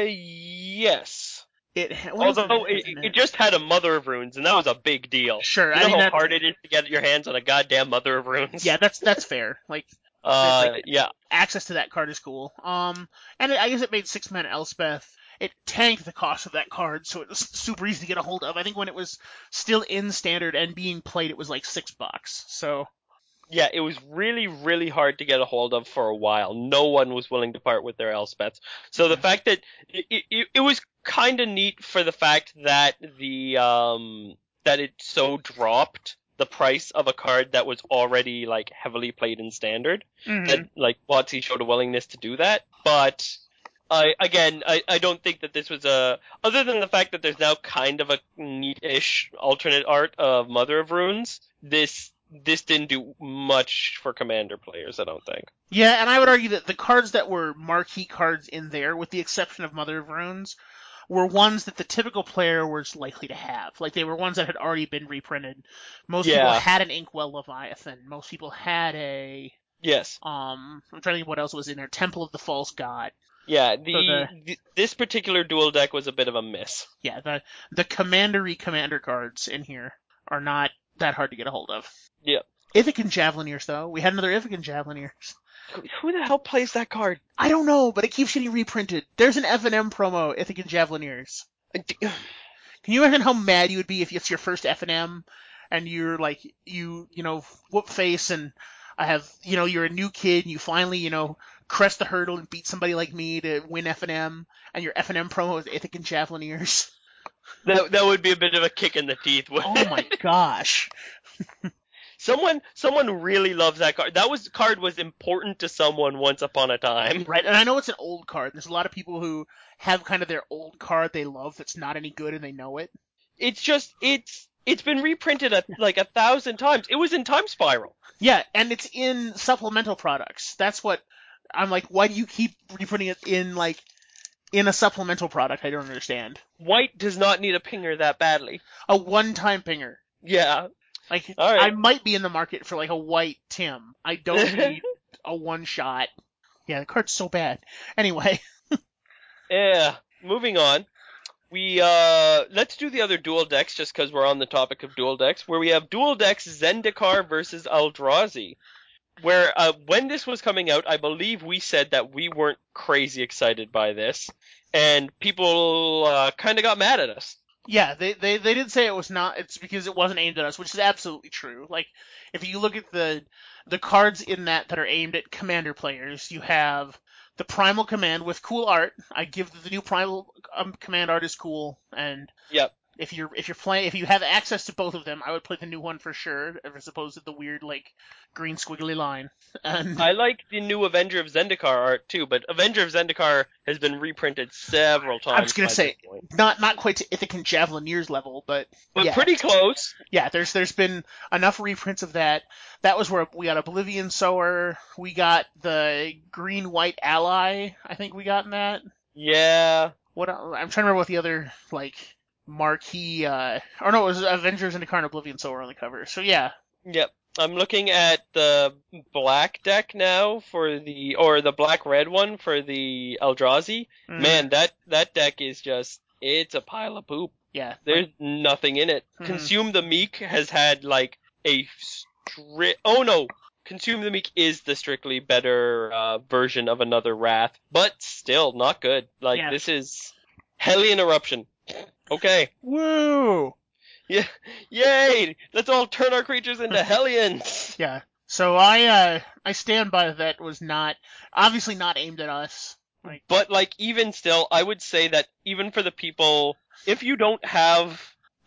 yes. It ha- what else did Although it, it, have in it just had a Mother of Runes, and that was a big deal. Sure, You I know mean how that, hard it is to get your hands on a goddamn Mother of Runes? yeah, that's that's fair. Like Uh, like- yeah. access to that card is cool. Um, and it, I guess it made six mana Elspeth. It tanked the cost of that card, so it was super easy to get a hold of. I think when it was still in standard and being played, it was like six bucks. So Yeah, it was really, really hard to get a hold of for a while. No one was willing to part with their Elspeths. So the fact that it, it, it was kind of neat for the fact that the um that it so dropped the price of a card that was already like heavily played in standard. mhm. That like WotC showed a willingness to do that, but I again I, I don't think that this was a other than the fact that there's now kind of a neat-ish alternate art of Mother of Runes. This this didn't do much for Commander players, I don't think. Yeah, and I would argue that the cards that were marquee cards in there, with the exception of Mother of Runes, were ones that the typical player was likely to have. Like, they were ones that had already been reprinted. Most people Yeah. had an Inkwell Leviathan. Most people had a, Yes. um, I'm trying to think what else was in there. Temple of the False God. Yeah, the, the- th- this particular dual deck was a bit of a miss. Yeah, the, the commandery commander cards in here are not that hard to get a hold of. Yeah. Ithacan Javelineers, though. We had another Ithacan Javelineers. Who the hell plays that card? I don't know, but it keeps getting reprinted. There's an F and M promo, Ithacan Javelineers. Can you imagine how mad you would be if it's your first F and M and you're like, you, you know, whoop face and I have, you know, you're a new kid and you finally, you know, crest the hurdle and beat somebody like me to win F and M and your F and M promo is Ithacan Javelineers. That that would be a bit of a kick in the teeth. Oh my gosh. Someone someone really loves that card. That was card was important to someone once upon a time. Right, and I know it's an old card. There's a lot of people who have kind of their old card they love that's not any good and they know it. It's just it's it's been reprinted a, like a thousand times. It was in Time Spiral. Yeah, and it's in supplemental products. That's what I'm like, why do you keep reprinting it in like in a supplemental product? I don't understand. White does not need a pinger that badly. A one-time pinger. Yeah. Like All right. I might be in the market for like a white Tim. I don't need a one shot. Yeah, the card's so bad. Anyway, Yeah. Moving on. We uh let's do the other dual decks just because we're on the topic of dual decks, where we have dual decks Zendikar versus Eldrazi. Where uh when this was coming out, I believe we said that we weren't crazy excited by this, and people uh, kind of got mad at us. yeah, they, they they did say it was not. It's because it wasn't aimed at us, which is absolutely true. Like if you look at the the cards in that that are aimed at commander players, you have the Primal Command with cool art. I give the new Primal um, Command art is cool, and Yep. if you're if you're playing if you have access to both of them, I would play the new one for sure, as opposed to the weird like green squiggly line. And I like the new Avenger of Zendikar art too, but Avenger of Zendikar has been reprinted several I was times gonna by say this point. not not quite to Ithac and Javelineers level, but But yeah, pretty close. yeah. There's there's been enough reprints of that. That was where we got Oblivion Sower, we got the Green White Ally. I think we got in that. Yeah. What el- I'm trying to remember what the other like marquee. Uh, or no, it was Avengers and Incarnate Oblivion Sower on the cover. So yeah, Yep. I'm looking at the black deck now for the, or the black red one for the Eldrazi. mm, Man, that, that deck is just, it's a pile of poop. yeah. There's Like, nothing in it. Mhm. Consume the Meek has had like a strict, oh no, Consume the Meek is the strictly better uh, version of another Wrath, but still not good. Like Yeah. this is Hellion Eruption. Okay. woo. Yeah. Yay! Let's all turn our creatures into Hellions. Yeah. So I uh I stand by that was not obviously not aimed at us. Like But like even still, I would say that even for the people, if you don't have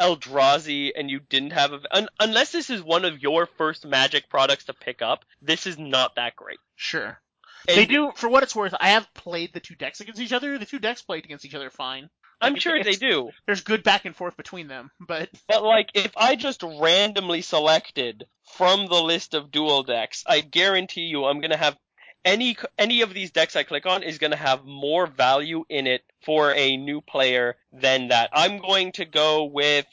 Eldrazi and you didn't have a, un, unless this is one of your first Magic products to pick up, this is not that great. sure. And They do for what it's worth, I have played the two decks against each other. The two decks played against each other fine. I'm Like, sure it's- they do. There's good back and forth between them, but But like, if I just randomly selected from the list of dual decks, I guarantee you I'm gonna have any any of these decks I click on is gonna have more value in it for a new player than that. I'm going to go with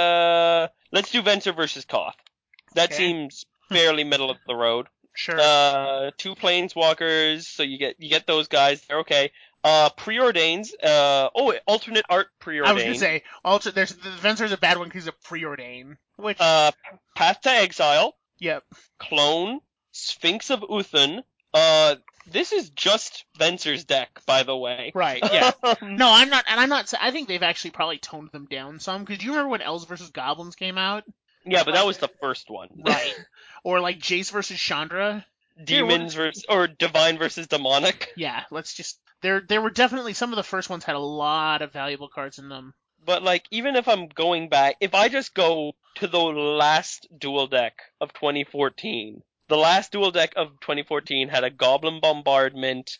uh, let's do Venser versus Koth. That Okay. seems fairly middle of the road. sure. Uh, two planeswalkers, so you get you get those guys. They're okay. Uh, preordains. Uh, oh, alternate art preordain. I was gonna say also there's the Venser's a bad one because he's a preordain. Which Uh, Path to Exile, yep. Clone, Sphinx of Uthin. Uh, this is just Venser's deck, by the way. Right, yeah. Um, No, I'm not, and I'm not. I think they've actually probably toned them down some. Because do you remember when Elves versus Goblins came out? yeah, but that was the first one. Right. Or like Jace versus Chandra. Demons versus or Divine versus Demonic. Yeah, let's just. There, there were definitely some of the first ones had a lot of valuable cards in them. But like, even if I'm going back, if I just go to the last dual deck of twenty fourteen, the last dual deck of twenty fourteen had a Goblin Bombardment,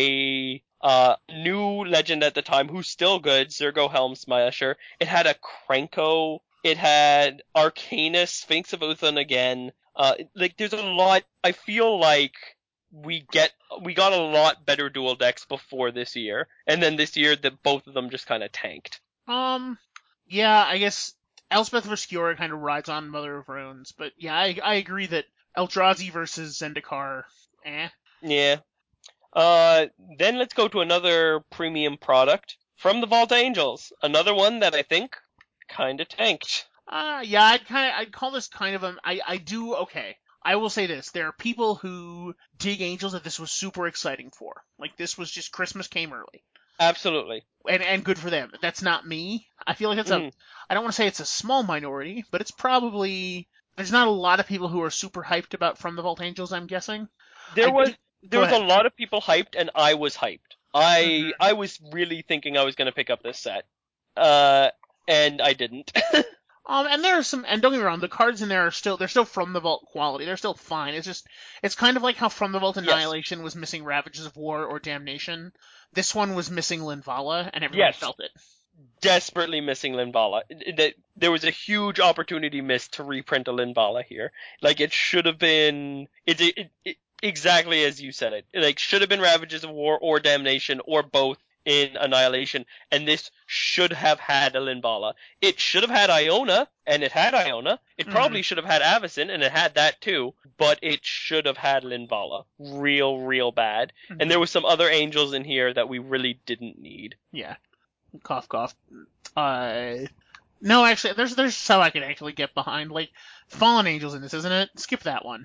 a uh, new legend at the time who's still good, Zergo Helm Smasher. It had a Krenko. It had Arcanus, Sphinx of Uthin again. Uh, like, there's a lot. I feel like we get we got a lot better dual decks before this year, and then this year that both of them just kind of tanked. Um, yeah, I guess Elspeth Obscura kind of rides on Mother of Runes, but yeah, I, I agree that Eldrazi versus Zendikar, eh. Yeah. Uh, then let's go to another premium product from the Vault Angels. Another one that I think kind of tanked. Uh, yeah, I'd kind of, I'd call this kind of a, I, I do, okay. I will say this, there are people who dig Angels that this was super exciting for. Like, this was just Christmas came early. Absolutely. And, and good for them. That's not me. I feel like it's Mm. a, I don't want to say it's a small minority, but it's probably, there's not a lot of people who are super hyped about From the Vault Angels, I'm guessing. There I was do- there go was a ahead. lot of people hyped, and I was hyped. I Mhm. I was really thinking I was going to pick up this set. Uh, and I didn't. Um, and there are some, and don't get me wrong, the cards in there are still, they're still From the Vault quality. They're still fine. It's just, it's kind of like how From the Vault Annihilation was missing Ravages of War or Damnation. This one was missing Linvala, and everyone Yes. felt it. Desperately missing Linvala. That there was a huge opportunity missed to reprint a Linvala here. Like it should have been. It, it, it exactly as you said it. Like should have been Ravages of War or Damnation or both in Annihilation, and this should have had a Linvala. It should have had Iona, and it had Iona. It Mhm. probably should have had Avacyn, and it had that too. But it should have had Linvala. Real, real bad. Mhm. And there was some other angels in here that we really didn't need. Yeah. Cough, cough. Uh, no, actually, there's, there's some I can actually get behind. Like, Fallen Angels in this, isn't it? Skip that one.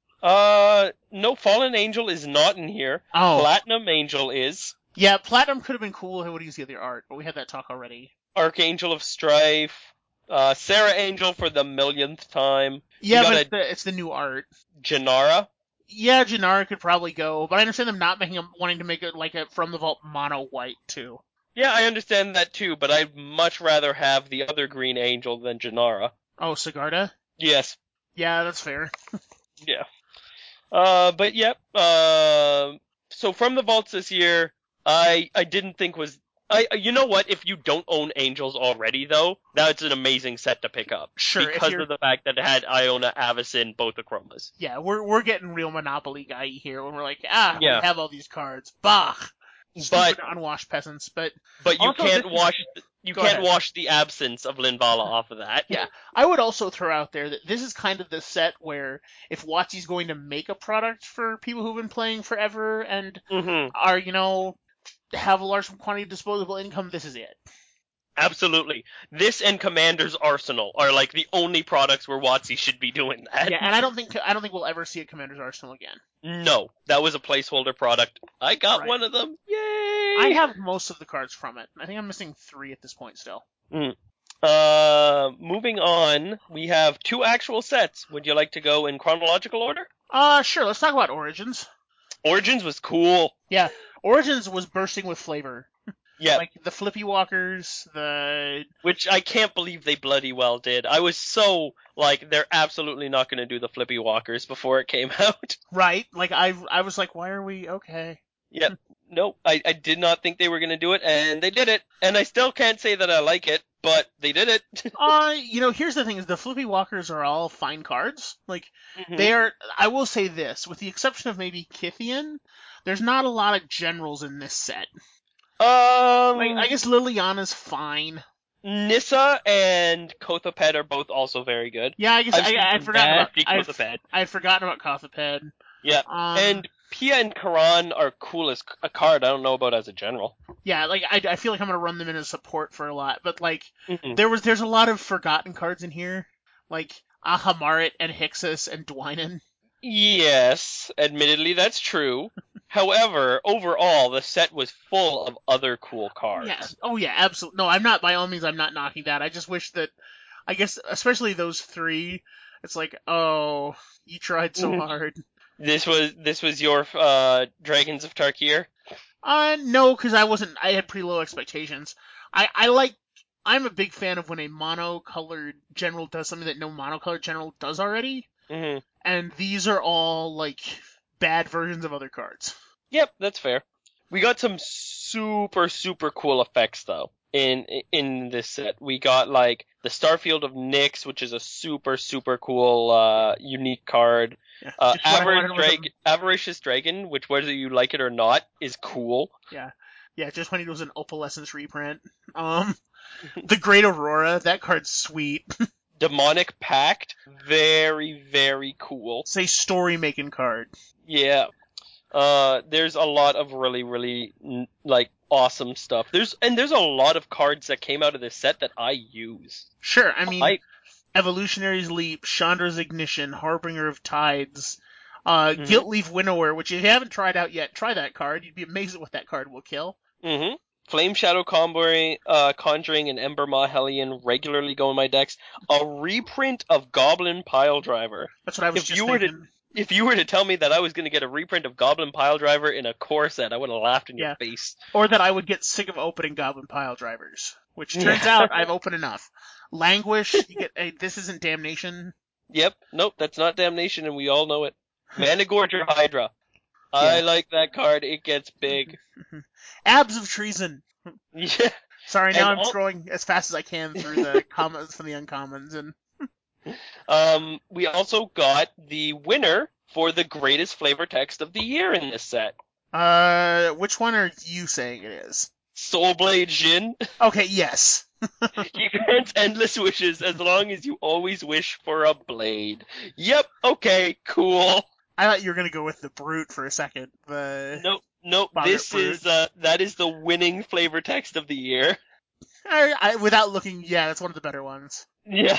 Uh, no, Fallen Angel is not in here. Oh. Platinum Angel is. Yeah, Platinum could have been cool if it would use the other art, but we had that talk already. Archangel of Strife. Uh, Sarah Angel for the millionth time. Yeah, got but a- it's the, it's the new art. Janara. Yeah, Janara could probably go, but I understand them not making them, wanting to make it like a From the Vault mono white, too. Yeah, I understand that too, but I'd much rather have the other Green Angel than Janara. Oh, Sigarda? Yes. Yeah, that's fair. Yeah. Uh, but yep. Uh, so from the vaults this year, I I didn't think was I. You know what? If you don't own Angels already, though, that's an amazing set to pick up Sure, if because you're... of the fact that it had Iona, Avacyn, both Achromas. Yeah, we're we're getting real Monopoly guy here when we're like, ah, we Yeah, have all these cards. Bah! but Stupid unwashed peasants. But but you also, this can't is... wash you Go can't ahead. wash the absence of Linvala off of that. Yeah, I would also throw out there that this is kind of the set where if WotC's going to make a product for people who've been playing forever and hmm are, you know, have a large quantity of disposable income, this is it. Absolutely. This and Commander's Arsenal are like the only products where WotC should be doing that. Yeah, and I don't think I don't think we'll ever see a Commander's Arsenal again. No, that was a placeholder product. I got Right. one of them. Yay! I have most of the cards from it. I think I'm missing three at this point still. Mm. Uh, moving on, we have two actual sets. Would you like to go in chronological order? Uh, sure. Let's talk about Origins. Origins was cool. Yeah, Origins was bursting with flavor. Yeah, Like the Flippy Walkers, the which I can't believe they bloody well did. I was so like, they're absolutely not going to do the Flippy Walkers before it came out. right. Like I, I was like, why are we okay? Yep. Nope. I, I did not think they were going to do it, and they did it. And I still can't say that I like it, but they did it. Uh, you know, here's the thing: is the Flippy Walkers are all fine cards. Like Mhm. they are. I will say this, with the exception of maybe Kithian, there's not a lot of generals in this set. Um, Like I guess Liliana's fine. Nissa and Kothopet are both also very good. Yeah, I guess I've I, seen I'd some forgotten about nasty I'd, Kothopet. I'd forgotten about Kothoped. Yeah, Um, and Pia and Karan are cool as a card. I don't know about as a general. yeah, like I, I feel like I'm gonna run them in as support for a lot, but like Mhm. there was there's a lot of forgotten cards in here, like Ahamarit and Hixus and Dwynen. Yes, admittedly that's true. However, overall, the set was full of other cool cards. Yeah. Oh yeah, absolutely. No, I'm not. By all means, I'm not knocking that. I just wish that, I guess, especially those three. It's like, oh, you tried so Mhm. hard. This was this was your uh, Dragons of Tarkir. Uh, no, because I wasn't. I had pretty low expectations. I I like. I'm a big fan of when a monocolored general does something that no monocolored general does already, hmm and these are all like bad versions of other cards. Yep, that's fair. We got some super super cool effects though in in this set. We got like the Starfield of Nyx, which is a super super cool uh, unique card. Yeah, Uh, just what I Avaricious, wanted was a- Drag- Avaricious Dragon, which whether you like it or not is cool. Yeah, yeah, just when it was an Opalescence reprint. Um, the Great Aurora, that card's sweet. Demonic Pact, very very cool. It's a story making card. Yeah. Uh, there's a lot of really, really n- like awesome stuff. There's and there's a lot of cards that came out of this set that I use. Sure, I mean, I Evolutionary's Leap, Chandra's Ignition, Harbinger of Tides, uh, Mhm. Guilt Leaf Winnower, which if you haven't tried out yet, try that card. You'd be amazed at what that card will kill. mm-hmm. Flame Shadow Conjuring, uh, Conjuring, and Ember Maw Hellion regularly go in my decks. A reprint of Goblin Pile Driver. That's what I was If just you were to thinking. if you were to tell me that I was going to get a reprint of Goblin Pile Driver in a core set, I would have laughed in Yeah. your face. Or that I would get sick of opening Goblin Pile Drivers, which turns Yeah. out I've opened enough. Languish, you get a, this isn't Damnation. Yep, nope, that's not Damnation, and we all know it. Managorger Hydra. Yeah. I like that card. It gets big. Abs of Treason. Yeah. Sorry, now And I'm all- scrolling as fast as I can through the comments from the uncommons, and Um, we also got the winner for the greatest flavor text of the year in this set. uh, which one are you saying it is? Soulblade Jin. Okay, yes. He grants endless wishes as long as you always wish for a blade. Yep, okay, cool. I thought you were gonna go with the Brute for a second. The Nope, nope, Boggart this Brute. is, uh, that is the winning flavor text of the year. I, I, without looking, yeah, that's one of the better ones. Yeah.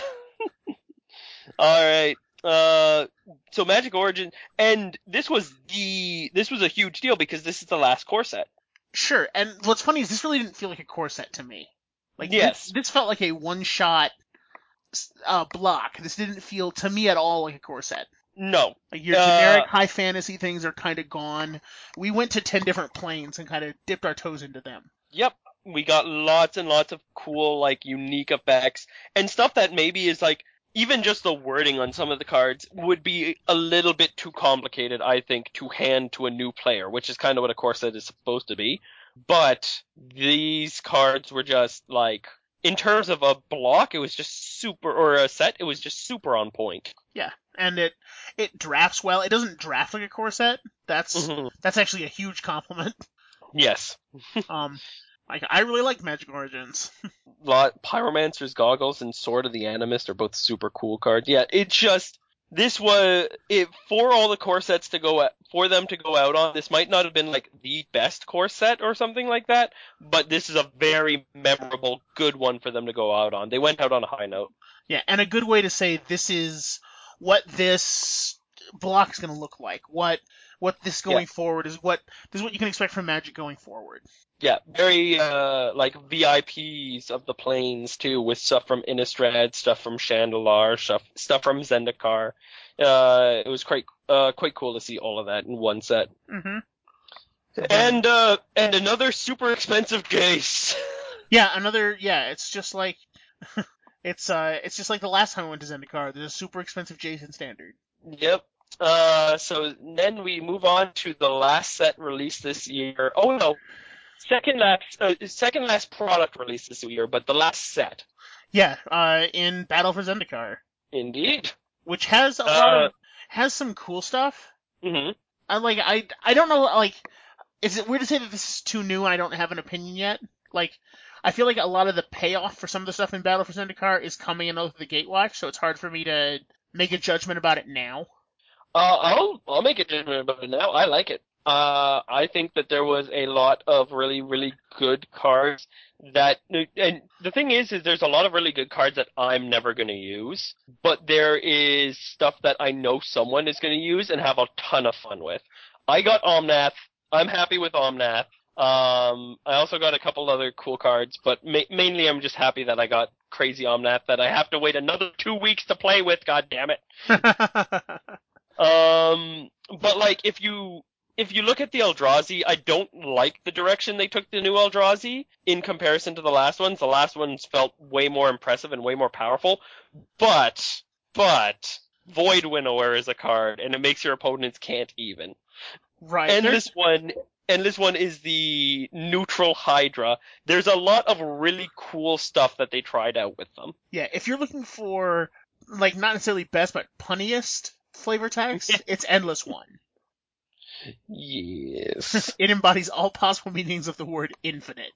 Alright, uh, so Magic Origin, and this was the, this was a huge deal because this is the last core set. Sure, and what's funny is this really didn't feel like a core set to me. Like Yes. this, this felt like a one-shot uh, block. This didn't feel to me at all like a core set. No. Like your Uh, generic high fantasy things are kind of gone. We went to ten different planes and kind of dipped our toes into them. Yep. we got lots and lots of cool, like, unique effects, and stuff that maybe is, like, even just the wording on some of the cards would be a little bit too complicated, I think, to hand to a new player, which is kind of what a core set is supposed to be. But these cards were just, like, in terms of a block, it was just super, or a set, it was just super on point. Yeah, and it it drafts well. It doesn't draft like a core set. That's Mm-hmm. that's actually a huge compliment. Yes. um, like I really like Magic Origins. Lot Pyromancer's Goggles and Sword of the Animist are both super cool cards. Yeah, it's just this was it for all the core sets to go at, for them to go out on. This might not have been like the best core set or something like that, but this is a very memorable, good one for them to go out on. They went out on a high note. Yeah, and a good way to say this is what this block is going to look like. What what this going Yeah. forward is what this is what you can expect from Magic going forward. Yeah, very uh like V I Ps of the planes too, with stuff from Innistrad, stuff from Chandelar, stuff stuff from Zendikar. Uh, it was quite uh quite cool to see all of that in one set. Mm-hmm. And uh and another super expensive Jace. Yeah, another yeah. It's just like it's uh it's just like the last time I went to Zendikar. There's a super expensive Jason standard. Yep. Uh, so then we move on to the last set released this year. Oh no, second last uh, second last product released this year, but the last set. Yeah, uh, in Battle for Zendikar, Indeed. which has a Uh, lot of has some cool stuff. hmm I like I I don't know like is it weird to say that this is too new and I don't have an opinion yet? Like I feel like a lot of the payoff for some of the stuff in Battle for Zendikar is coming in with the Gatewatch, so it's hard for me to make a judgment about it now. Uh, I'll I'll make a judgment about it now. I like it. Uh, I think that there was a lot of really really good cards that, and the thing is, is there's a lot of really good cards that I'm never going to use, but there is stuff that I know someone is going to use and have a ton of fun with. I got Omnath. I'm happy with Omnath. Um, I also got a couple other cool cards, but ma- mainly I'm just happy that I got Crazy Omnath that I have to wait another two weeks to play with. God damn it. Um, but like if you if you look at the Eldrazi, I don't like the direction they took the new Eldrazi in comparison to the last ones. The last ones felt way more impressive and way more powerful. But but Void Winnower is a card, and it makes your opponents can't even. Right. And there's- this one and this one is the neutral Hydra. There's a lot of really cool stuff that they tried out with them. Yeah, if you're looking for like not necessarily best but punniest flavor text, it's Endless One. Yes. It embodies all possible meanings of the word infinite.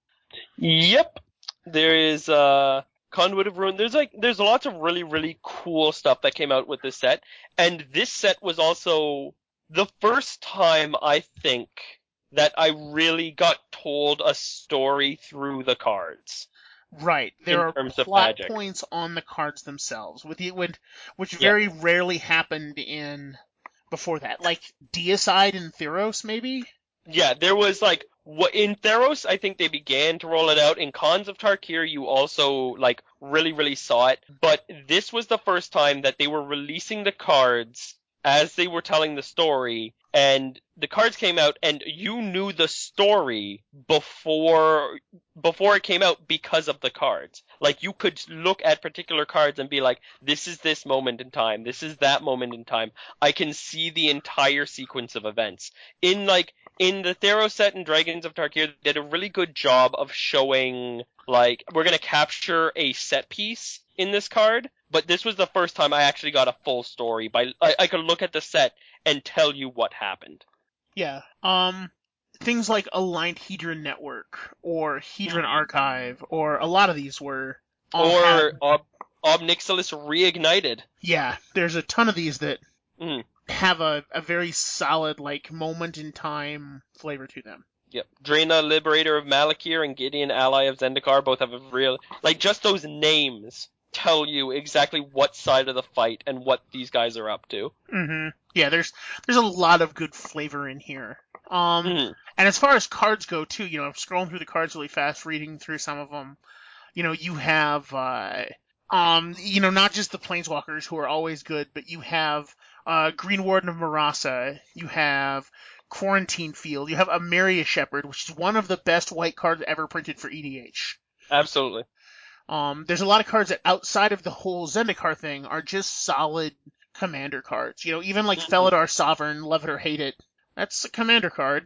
Yep. There is uh Conduit of Ruin. There's like there's lots of really, really cool stuff that came out with this set. And this set was also the first time I think that I really got told a story through the cards. Right. There In are terms of plot Magic. points on the cards themselves, with the, with, which Yeah. very rarely happened in before that. Like Deicide and Theros, maybe? Yeah, there was like what in Theros, I think they began to roll it out. In Khans of Tarkir, you also like really, really saw it. But this was the first time that they were releasing the cards as they were telling the story, and the cards came out, and you knew the story before before it came out because of the cards. Like you could look at particular cards and be like, "This is this moment in time. This is that moment in time." I can see the entire sequence of events in like. In the Theros set and Dragons of Tarkir, they did a really good job of showing, like, we're going to capture a set piece in this card, but this was the first time I actually got a full story. By I, I could look at the set and tell you what happened. Yeah. Um, things like Aligned Hedron Network, or Hedron Archive, or a lot of these were... all Or had- Ob- Obnixilis Reignited. Yeah, there's a ton of these that Mm. have a, a very solid, like, moment in time flavor to them. Yep. Draena, Liberator of Malakir, and Gideon, Ally of Zendikar, both have a real... Like, just those names tell you exactly what side of the fight and what these guys are up to. Mm-hmm. Yeah, there's there's a lot of good flavor in here. Um, Mm. and as far as cards go, too, you know, I'm scrolling through the cards really fast, reading through some of them. You know, you have, uh, um, you know, not just the Planeswalkers who are always good, but you have uh, Green Warden of Marasa, you have Quarantine Field. You have Ameria Shepherd, which is one of the best white cards ever printed for E D H. Absolutely. Um, there's a lot of cards that outside of the whole Zendikar thing are just solid commander cards. You know, even like Mhm. Felidar Sovereign, love it or hate it, that's a commander card.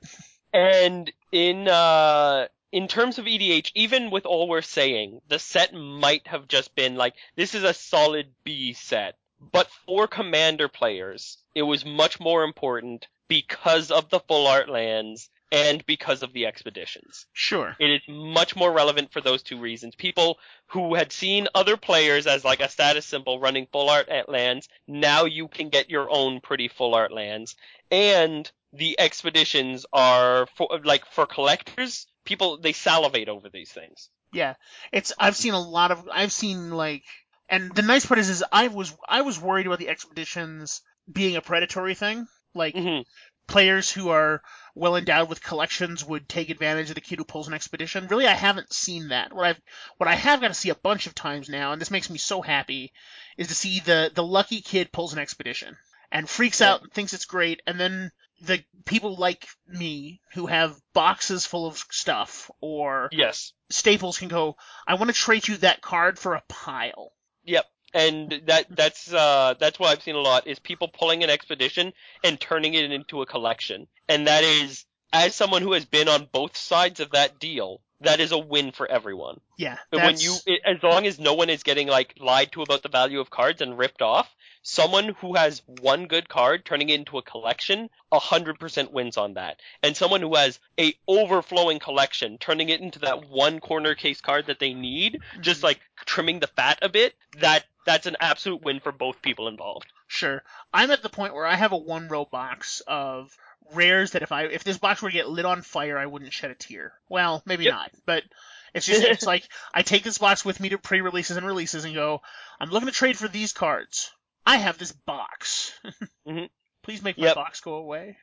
And in uh in terms of E D H, even with all we're saying, the set might have just been like, this is a solid B set. But for commander players, it was much more important because of the full art lands and because of the expeditions. Sure. It is much more relevant for those two reasons. People who had seen other players as like a status symbol running full art lands, now you can get your own pretty full art lands. And the expeditions are for, like, for collectors, people, they salivate over these things. Yeah. It's, I've seen a lot of, I've seen like, and the nice part is, is I was, I was worried about the expeditions being a predatory thing. Like, Mm-hmm. players who are well endowed with collections would take advantage of the kid who pulls an expedition. Really, I haven't seen that. What I've, what I have got to see a bunch of times now, and this makes me so happy, is to see the the lucky kid pulls an expedition and freaks Yeah. out and thinks it's great, and then the people like me who have boxes full of stuff or Yes. staples can go, I want to trade you that card for a pile. Yep. And that that's uh that's what I've seen a lot, is people pulling an expedition and turning it into a collection. And that is, as someone who has been on both sides of that deal, that is a win for everyone. Yeah, But that's, when you, as long as no one is getting like lied to about the value of cards and ripped off, someone who has one good card turning it into a collection, a hundred percent wins on that. And someone who has a overflowing collection turning it into that one corner case card that they need, just like trimming the fat a bit, that that's an absolute win for both people involved. Sure. I'm at the point where I have a one row box of rares that if I if this box were to get lit on fire, I wouldn't shed a tear. Well, maybe Yep. not, but it's just it's like I take this box with me to pre-releases and releases and go, I'm looking to trade for these cards. I have this box. Mm-hmm. Please make Yep. my box go away.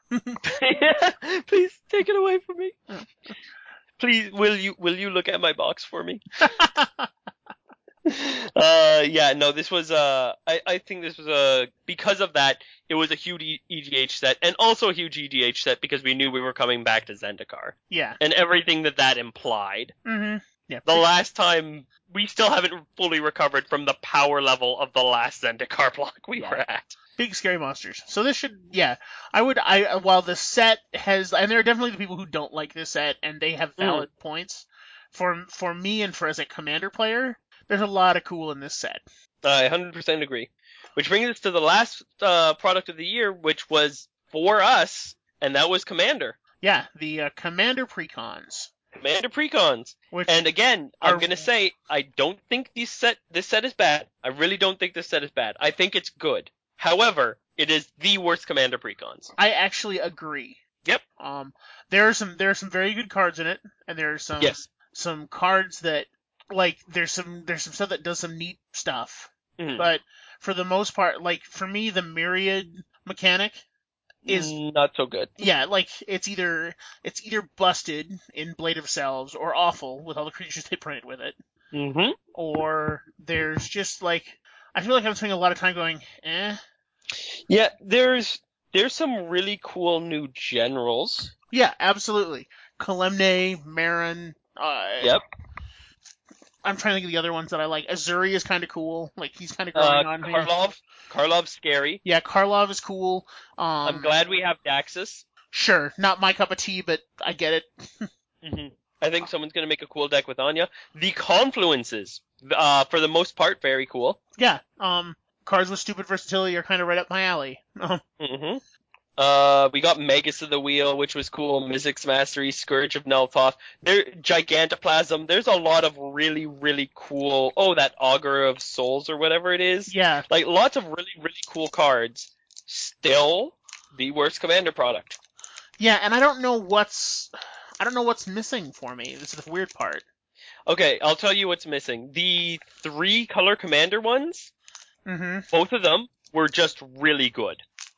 Please take it away from me. Please, will you will you look at my box for me? Uh, yeah, no, this was, uh, I, I think this was a, because of that, it was a huge E D H set, and also a huge E D H set because we knew we were coming back to Zendikar. Yeah. And everything that that implied. Mm-hmm. Yeah. The last time, we still haven't fully recovered from the power level of the last Zendikar block we Yeah. were at. Big scary monsters. So this should, yeah, I would, I while the set has, and there are definitely the people who don't like this set, and they have valid mm. points. For for me and for as a commander player, there's a lot of cool in this set. I one hundred percent agree. Which brings us to the last uh, product of the year, which was for us, and that was Commander. Yeah, the uh, Commander Precons. Commander Precons. Which and again, are... I'm going to say, I don't think this set, this set is bad. I really don't think this set is bad. I think it's good. However, it is the worst Commander Precons. I actually agree. Yep. Um, there are some there are some very good cards in it, and there are some yes. some cards that, like, there's some there's some stuff that does some neat stuff. Mm-hmm. But for the most part, like, for me, the Myriad mechanic is not so good. Yeah, like, it's either it's either busted in Blade of Selves or awful with all the creatures they printed with it. Mm-hmm. Or there's just, like, I feel like I'm spending a lot of time going, eh. Yeah, there's there's some really cool new generals. Yeah, absolutely. Kalemne, Marin. Uh, yep. I'm trying to think of the other ones that I like. Azuri is kind of cool. Like, he's kind of growing uh, on me. Karlov. Karlov's scary. Yeah, Karlov is cool. Um, I'm glad we have Daxus. Sure, not my cup of tea, but I get it. mm-hmm. I think someone's going to make a cool deck with Anya. The Confluences, uh, for the most part, very cool. Yeah, um, cards with stupid versatility are kind of right up my alley. mm-hmm. Uh, we got Magus of the Wheel, which was cool. Mizzix Mastery, Scourge of Nultoth. There, Gigantoplasm. There's a lot of really, really cool. Oh, that Augur of Souls or whatever it is. Yeah. Like, lots of really, really cool cards. Still, the worst Commander product. Yeah, and I don't know what's, I don't know what's missing for me. This is the weird part. Okay, I'll tell you what's missing. The three color Commander ones, mm-hmm. both of them were just really good.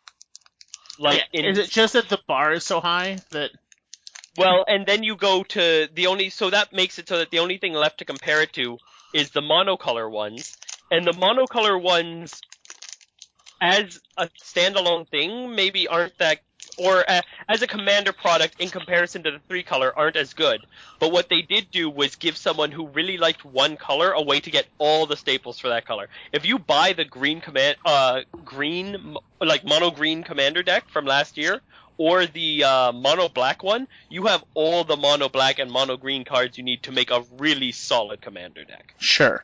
Like, yeah. in, is it just that the bar is so high that? Well, and then you go to the only, so that makes it so that the only thing left to compare it to is the monocolor ones, and the monocolor ones, as a standalone thing, maybe aren't that or uh, as a commander product in comparison to the three color aren't as good. But what they did do was give someone who really liked one color a way to get all the staples for that color. If you buy the green command, uh, green like mono green commander deck from last year, or the uh, mono black one, you have all the mono black and mono green cards you need to make a really solid commander deck. Sure.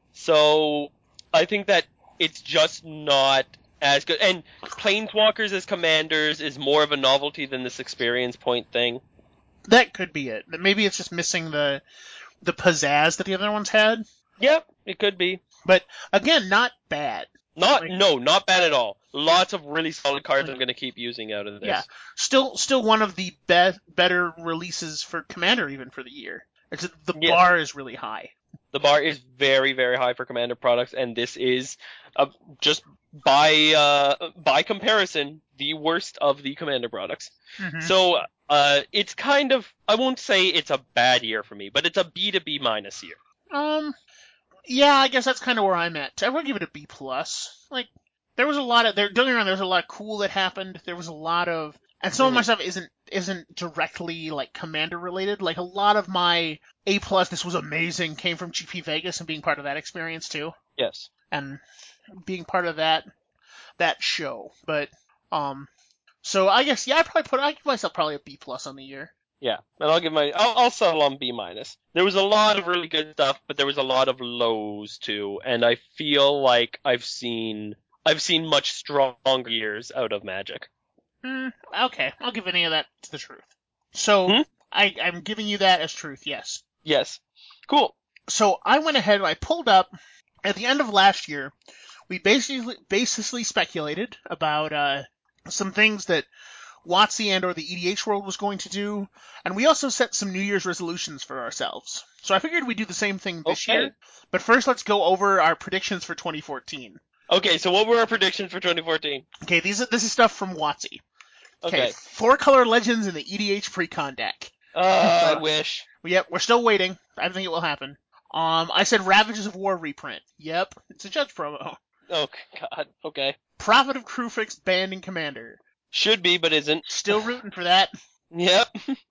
So I think that it's just not as good. And Planeswalkers as commanders is more of a novelty than this experience point thing. That could be it. Maybe it's just missing the the pizzazz that the other ones had. Yep, it could be. But again, not bad. Not Like- no, not bad at all. Lots of really solid cards I'm going to keep using out of this. Yeah. Still, still one of the be- better releases for Commander even for the year. It's the Yeah. bar is really high. The bar is very, very high for Commander products, and this is uh, just by uh, by comparison the worst of the Commander products. Mhm. So uh, it's kind of, I won't say it's a bad year for me, but it's a B to B minus year. Um, yeah, I guess that's kind of where I'm at. I would give it a B plus. Like, there was a lot of there. Don't get me wrong. There was a lot of cool that happened. There was a lot of, and some of my Mhm. stuff isn't isn't directly like Commander related. Like a lot of my A plus, this was amazing, came from G P Vegas and being part of that experience too, Yes. and being part of that that show. But um, so I guess yeah, I probably put I give myself probably a B plus on the year. Yeah, and I'll give my, I'll, I'll settle on B minus. There was a lot of really good stuff, but there was a lot of lows too, and I feel like I've seen, I've seen much stronger years out of Magic. Hmm, okay, I'll give any of that to the truth. So Hmm? I I'm giving you that as truth. Yes. Yes. Cool. So I went ahead and I pulled up at the end of last year. We basically basically speculated about uh, some things that WotC and or the E D H world was going to do, and we also set some New Year's resolutions for ourselves. So I figured we'd do the same thing this Okay. year. But first, let's go over our predictions for twenty fourteen. Okay, so what were our predictions for twenty fourteen? Okay, these are, this is stuff from WotC. Okay. Four color legends in the E D H precon deck. Uh, I wish. Yep, we're still waiting. I don't think it will happen. Um, I said Ravages of War reprint. Yep, it's a Judge promo. Oh, God. Okay. Prophet of Krufix banned in Commander. Should be, but isn't. Still rooting for that. Yep.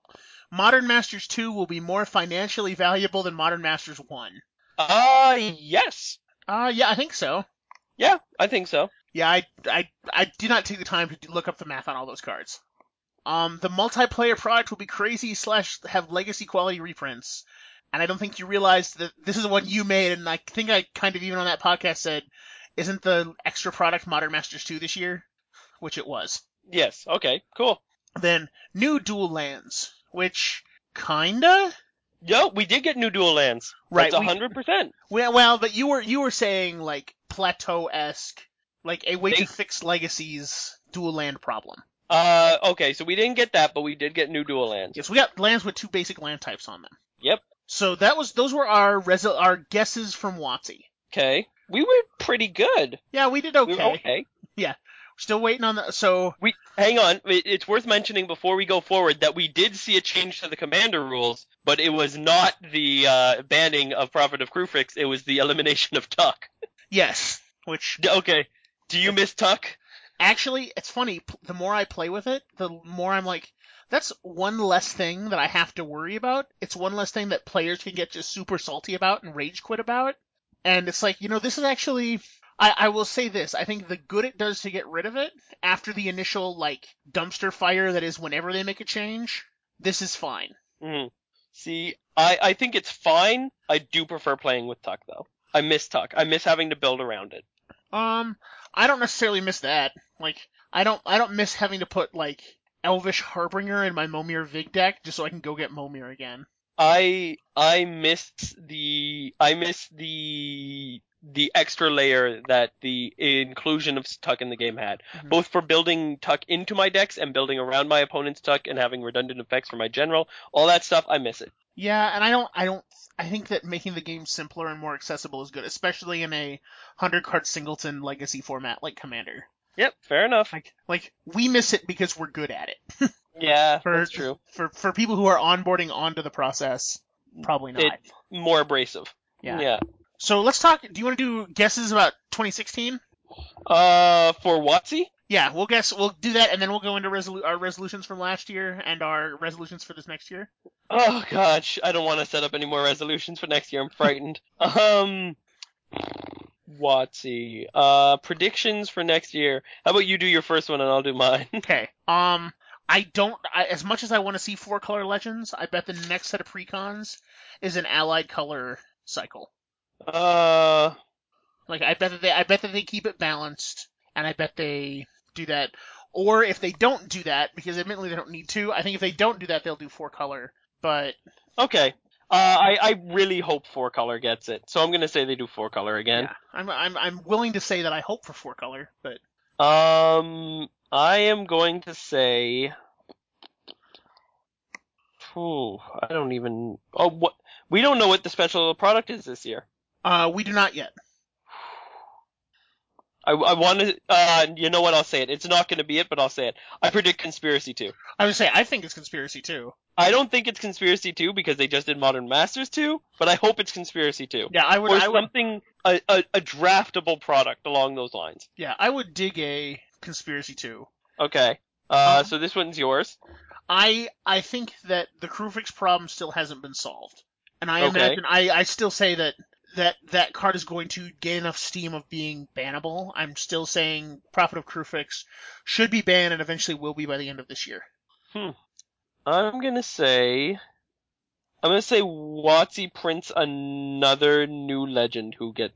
Modern Masters two will be more financially valuable than Modern Masters one. Uh, yes. Uh, yeah, I think so. Yeah, I think so. Yeah, I, I, I did not take the time to look up the math on all those cards. Um, the multiplayer product will be crazy slash have legacy quality reprints. And I don't think you realized that this is one you made, and I think I kind of even on that podcast said, isn't the extra product Modern Masters two this year? Which it was. Yes. Okay, cool. Then, new dual lands, which kinda? Yo, we did get new dual lands. Right, That's we- one hundred percent. Well, well, but you were you were saying like plateau-esque, like a way They- to fix Legacy's dual land problem. Uh, okay, so we didn't get that, but we did get new dual lands. Yes, we got lands with two basic land types on them. Yep. So that was those were our resu- our guesses from WotC. Okay. We were pretty good. Yeah, we did We okay. were okay. Still waiting on the so We hang on. It- It's worth mentioning before we go forward that we did see a change to the commander rules, but it was not the uh, banning of Prophet of Krufix. It was the elimination of Tuck. yes, which D- Okay. Do you miss Tuck? actually it's funny. p- The more I play with it, the more I'm like, that's one less thing that I have to worry about. It's one less thing that players can get just super salty about and rage quit about. And it's like, you know, this is actually. I, I will say this. I think the good it does to get rid of it after the initial like dumpster fire that is whenever they make a change, this is fine. Mm. See, I, I think it's fine. I do prefer playing with Tuck, though. I miss Tuck. I miss having to build around it. Um, I don't necessarily miss that. Like, I don't, I don't miss having to put like Elvish Harbinger in my Momir Vig deck just so I can go get Momir again. I I miss the I miss the the extra layer that the inclusion of Tuck in the game had, Mhm. both for building Tuck into my decks and building around my opponent's Tuck and having redundant effects for my general. All that stuff, I miss it. Yeah, and I don't, I don't, I think that making the game simpler and more accessible is good, especially in a hundred card singleton legacy format like Commander. Yep, fair enough. Like, like we miss it because we're good at it. Yeah, For, that's true. For for people who are onboarding onto the process, probably not. It- More abrasive. yeah. Yeah. So let's talk. Do you want to do guesses about twenty sixteen? Uh, for WotC? Yeah, we'll guess we'll do that, and then we'll go into resolu- our resolutions from last year and our resolutions for this next year. Oh gosh, I don't want to set up any more resolutions for next year. I'm frightened. um, Watsy. Uh, predictions for next year. How about you do your first one and I'll do mine? Okay. Um, I don't. I, as much as I want to see four color legends, I bet the next set of precons is an allied color cycle. uh, Like I bet that they, I bet that they keep it balanced, and I bet they do that. Or if they don't do that, because admittedly they don't need to, I think if they don't do that, they'll do four color. But okay. Uh, I, I really hope four color gets it, so I'm gonna say they do four color again. yeah, I'm I'm I'm willing to say that I hope for four color, but Um, I am going to say. Ooh, I don't even. Oh, what? We don't know what the special product is this year. uh, we do not yet. I, I want to. Uh, you know what? I'll say it. It's not going to be it, but I'll say it. I predict Conspiracy two. I would say I think it's conspiracy too. I don't think it's Conspiracy two because they just did Modern Masters two, but I hope it's Conspiracy two. Yeah, I would. Or I would. something, a, a, a draftable product along those lines. Yeah, I would dig a conspiracy too. Okay. Uh, Um, so this one's yours. I I think that the Crewfix problem still hasn't been solved, and I Okay. imagine I, I still say that that that card is going to gain enough steam of being bannable. I'm still saying Prophet of Crewfix should be banned and eventually will be by the end of this year. Hmm. I'm gonna say. I'm gonna say Watsy prints another new legend who gets.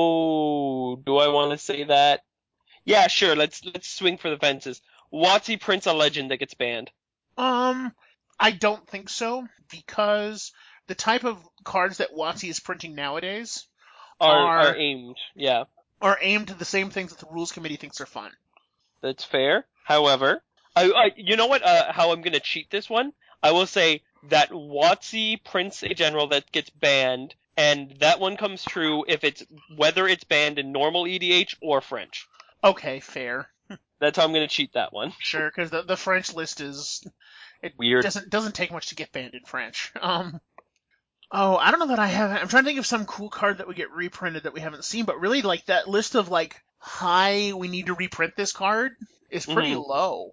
Oh, do I want to say that? Yeah, sure. Let's let's swing for the fences. Watsy prints a legend that gets banned. Um, I don't think so because the type of cards that WotC is printing nowadays Are are are aimed. Yeah, are aimed at the same things that the rules committee thinks are fun. that's fair. However, I, I you know what? Uh, how I'm gonna cheat this one? I will say that Watsy prints a general that gets banned, and that one comes true if it's whether it's banned in normal E D H or French. Okay, fair. That's how I'm gonna cheat that one. Sure, because the, the French list is it Weird. doesn't doesn't take much to get banned in French. Um, oh, I don't know that I have. I'm trying to think of some cool card that would get reprinted that we haven't seen, but really, like that list of like, hi, we need to reprint this card is pretty Mhm. low.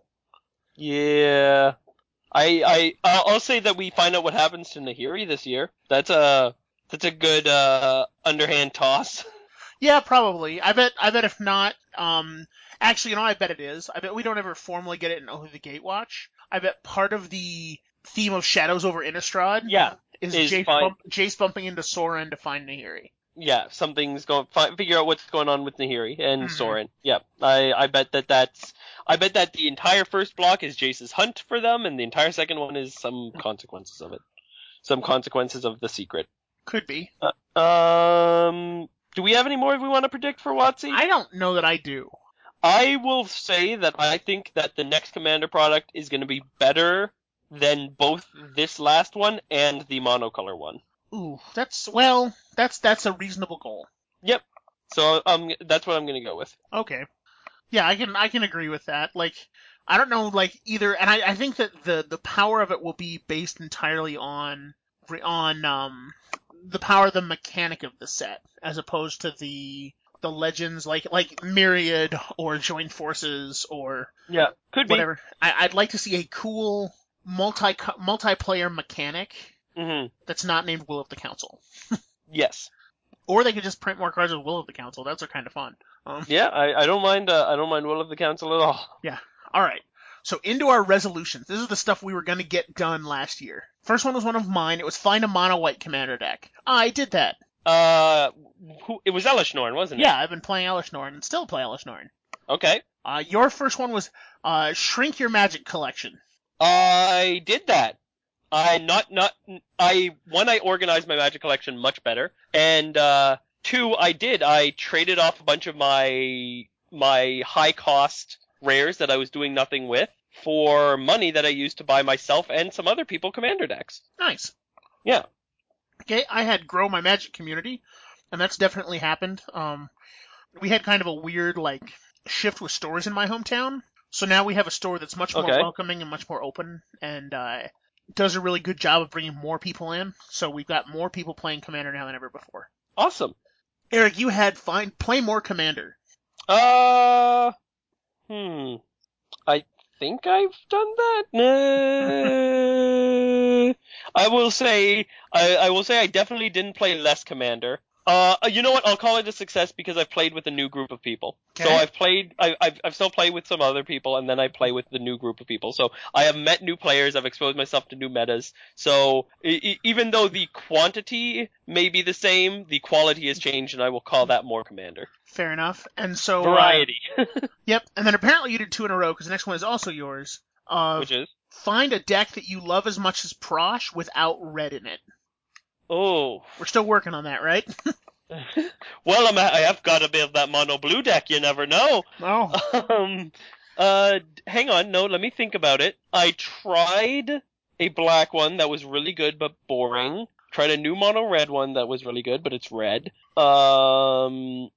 Yeah. I I I'll I'll say that we find out what happens to Nahiri this year. That's a that's a good uh underhand toss. Yeah, probably. I bet. I bet if not, um, actually, you know, I bet it is. I bet we don't ever formally get it in Oath of the Gatewatch. I bet part of the theme of Shadows over Innistrad Yeah, is is Jace, fine. bump, Jace bumping into Soren to find Nahiri. Yeah, something's going. Fi- figure out what's going on with Nahiri and Mhm. Soren. Yeah, I I bet that that's. I bet that the entire first block is Jace's hunt for them, and the entire second one is some consequences of it. Some consequences of the secret. Could be. Uh, um, do we have any more we want to predict for Watsy? I don't know that I do. I will say that I think that the next Commander product is going to be better than both this last one and the monocolor one. Ooh, that's well, that's that's a reasonable goal. Yep. So um, that's what I'm going to go with. Okay. Yeah, I can I can agree with that. Like, I don't know, like either, and I, I think that the the power of it will be based entirely on on um the power of the mechanic of the set, as opposed to the the legends like like Myriad or Joint Forces or Yeah, could be. whatever. I, I'd like to see a cool multi multiplayer mechanic Mm-hmm. that's not named Will of the Council. Yes. Or they could just print more cards with Will of the Council. Those are kind of fun. Um, Yeah, I, I don't mind. Uh, I don't mind Will of the Council at all. yeah. All right. So into our resolutions. This is the stuff we were going to get done last year. First one was one of mine. It was find a mono white commander deck. I did that. Uh, who, it was Elishnorn, wasn't it? Yeah, I've been playing Elishnorn and still play Elishnorn. Okay. Uh, your first one was uh, shrink your magic collection. I did that. I not not I one I organized my Magic collection much better, and uh, two I did I traded off a bunch of my my high cost rares that I was doing nothing with for money that I used to buy myself and some other people commander decks. Nice. Yeah. Okay, I had grow my magic community, and that's definitely happened. Um, we had kind of a weird like shift with stores in my hometown, so now we have a store that's much more Okay. welcoming and much more open, and uh, does a really good job of bringing more people in. So we've got more people playing Commander now than ever before. Awesome. Eric, you had find play more Commander. Uh, Hmm. I think I've done that. Uh, I will say, I, I will say, I definitely didn't play less Commander. Uh, you know what? I'll call it a success because I've played with a new group of people. So Okay. I've played, I, I've, I've still played with some other people, and then I play with the new group of people. So I have met new players. I've exposed myself to new metas. So e- even though the quantity may be the same, the quality has changed, and I will call that more Commander. Fair enough. And so, uh, Variety, yep. And then apparently you did two in a row because the next one is also yours. Of which is find a deck that you love as much as Prosh without red in it. oh. We're still working on that, right? Well, I'm, I have got a bit of that mono blue deck. You never know. Oh. Um, uh, hang on. No, let me think about it. I tried a black one that was really good but boring. Tried a new mono red one that was really good, but it's red. Um.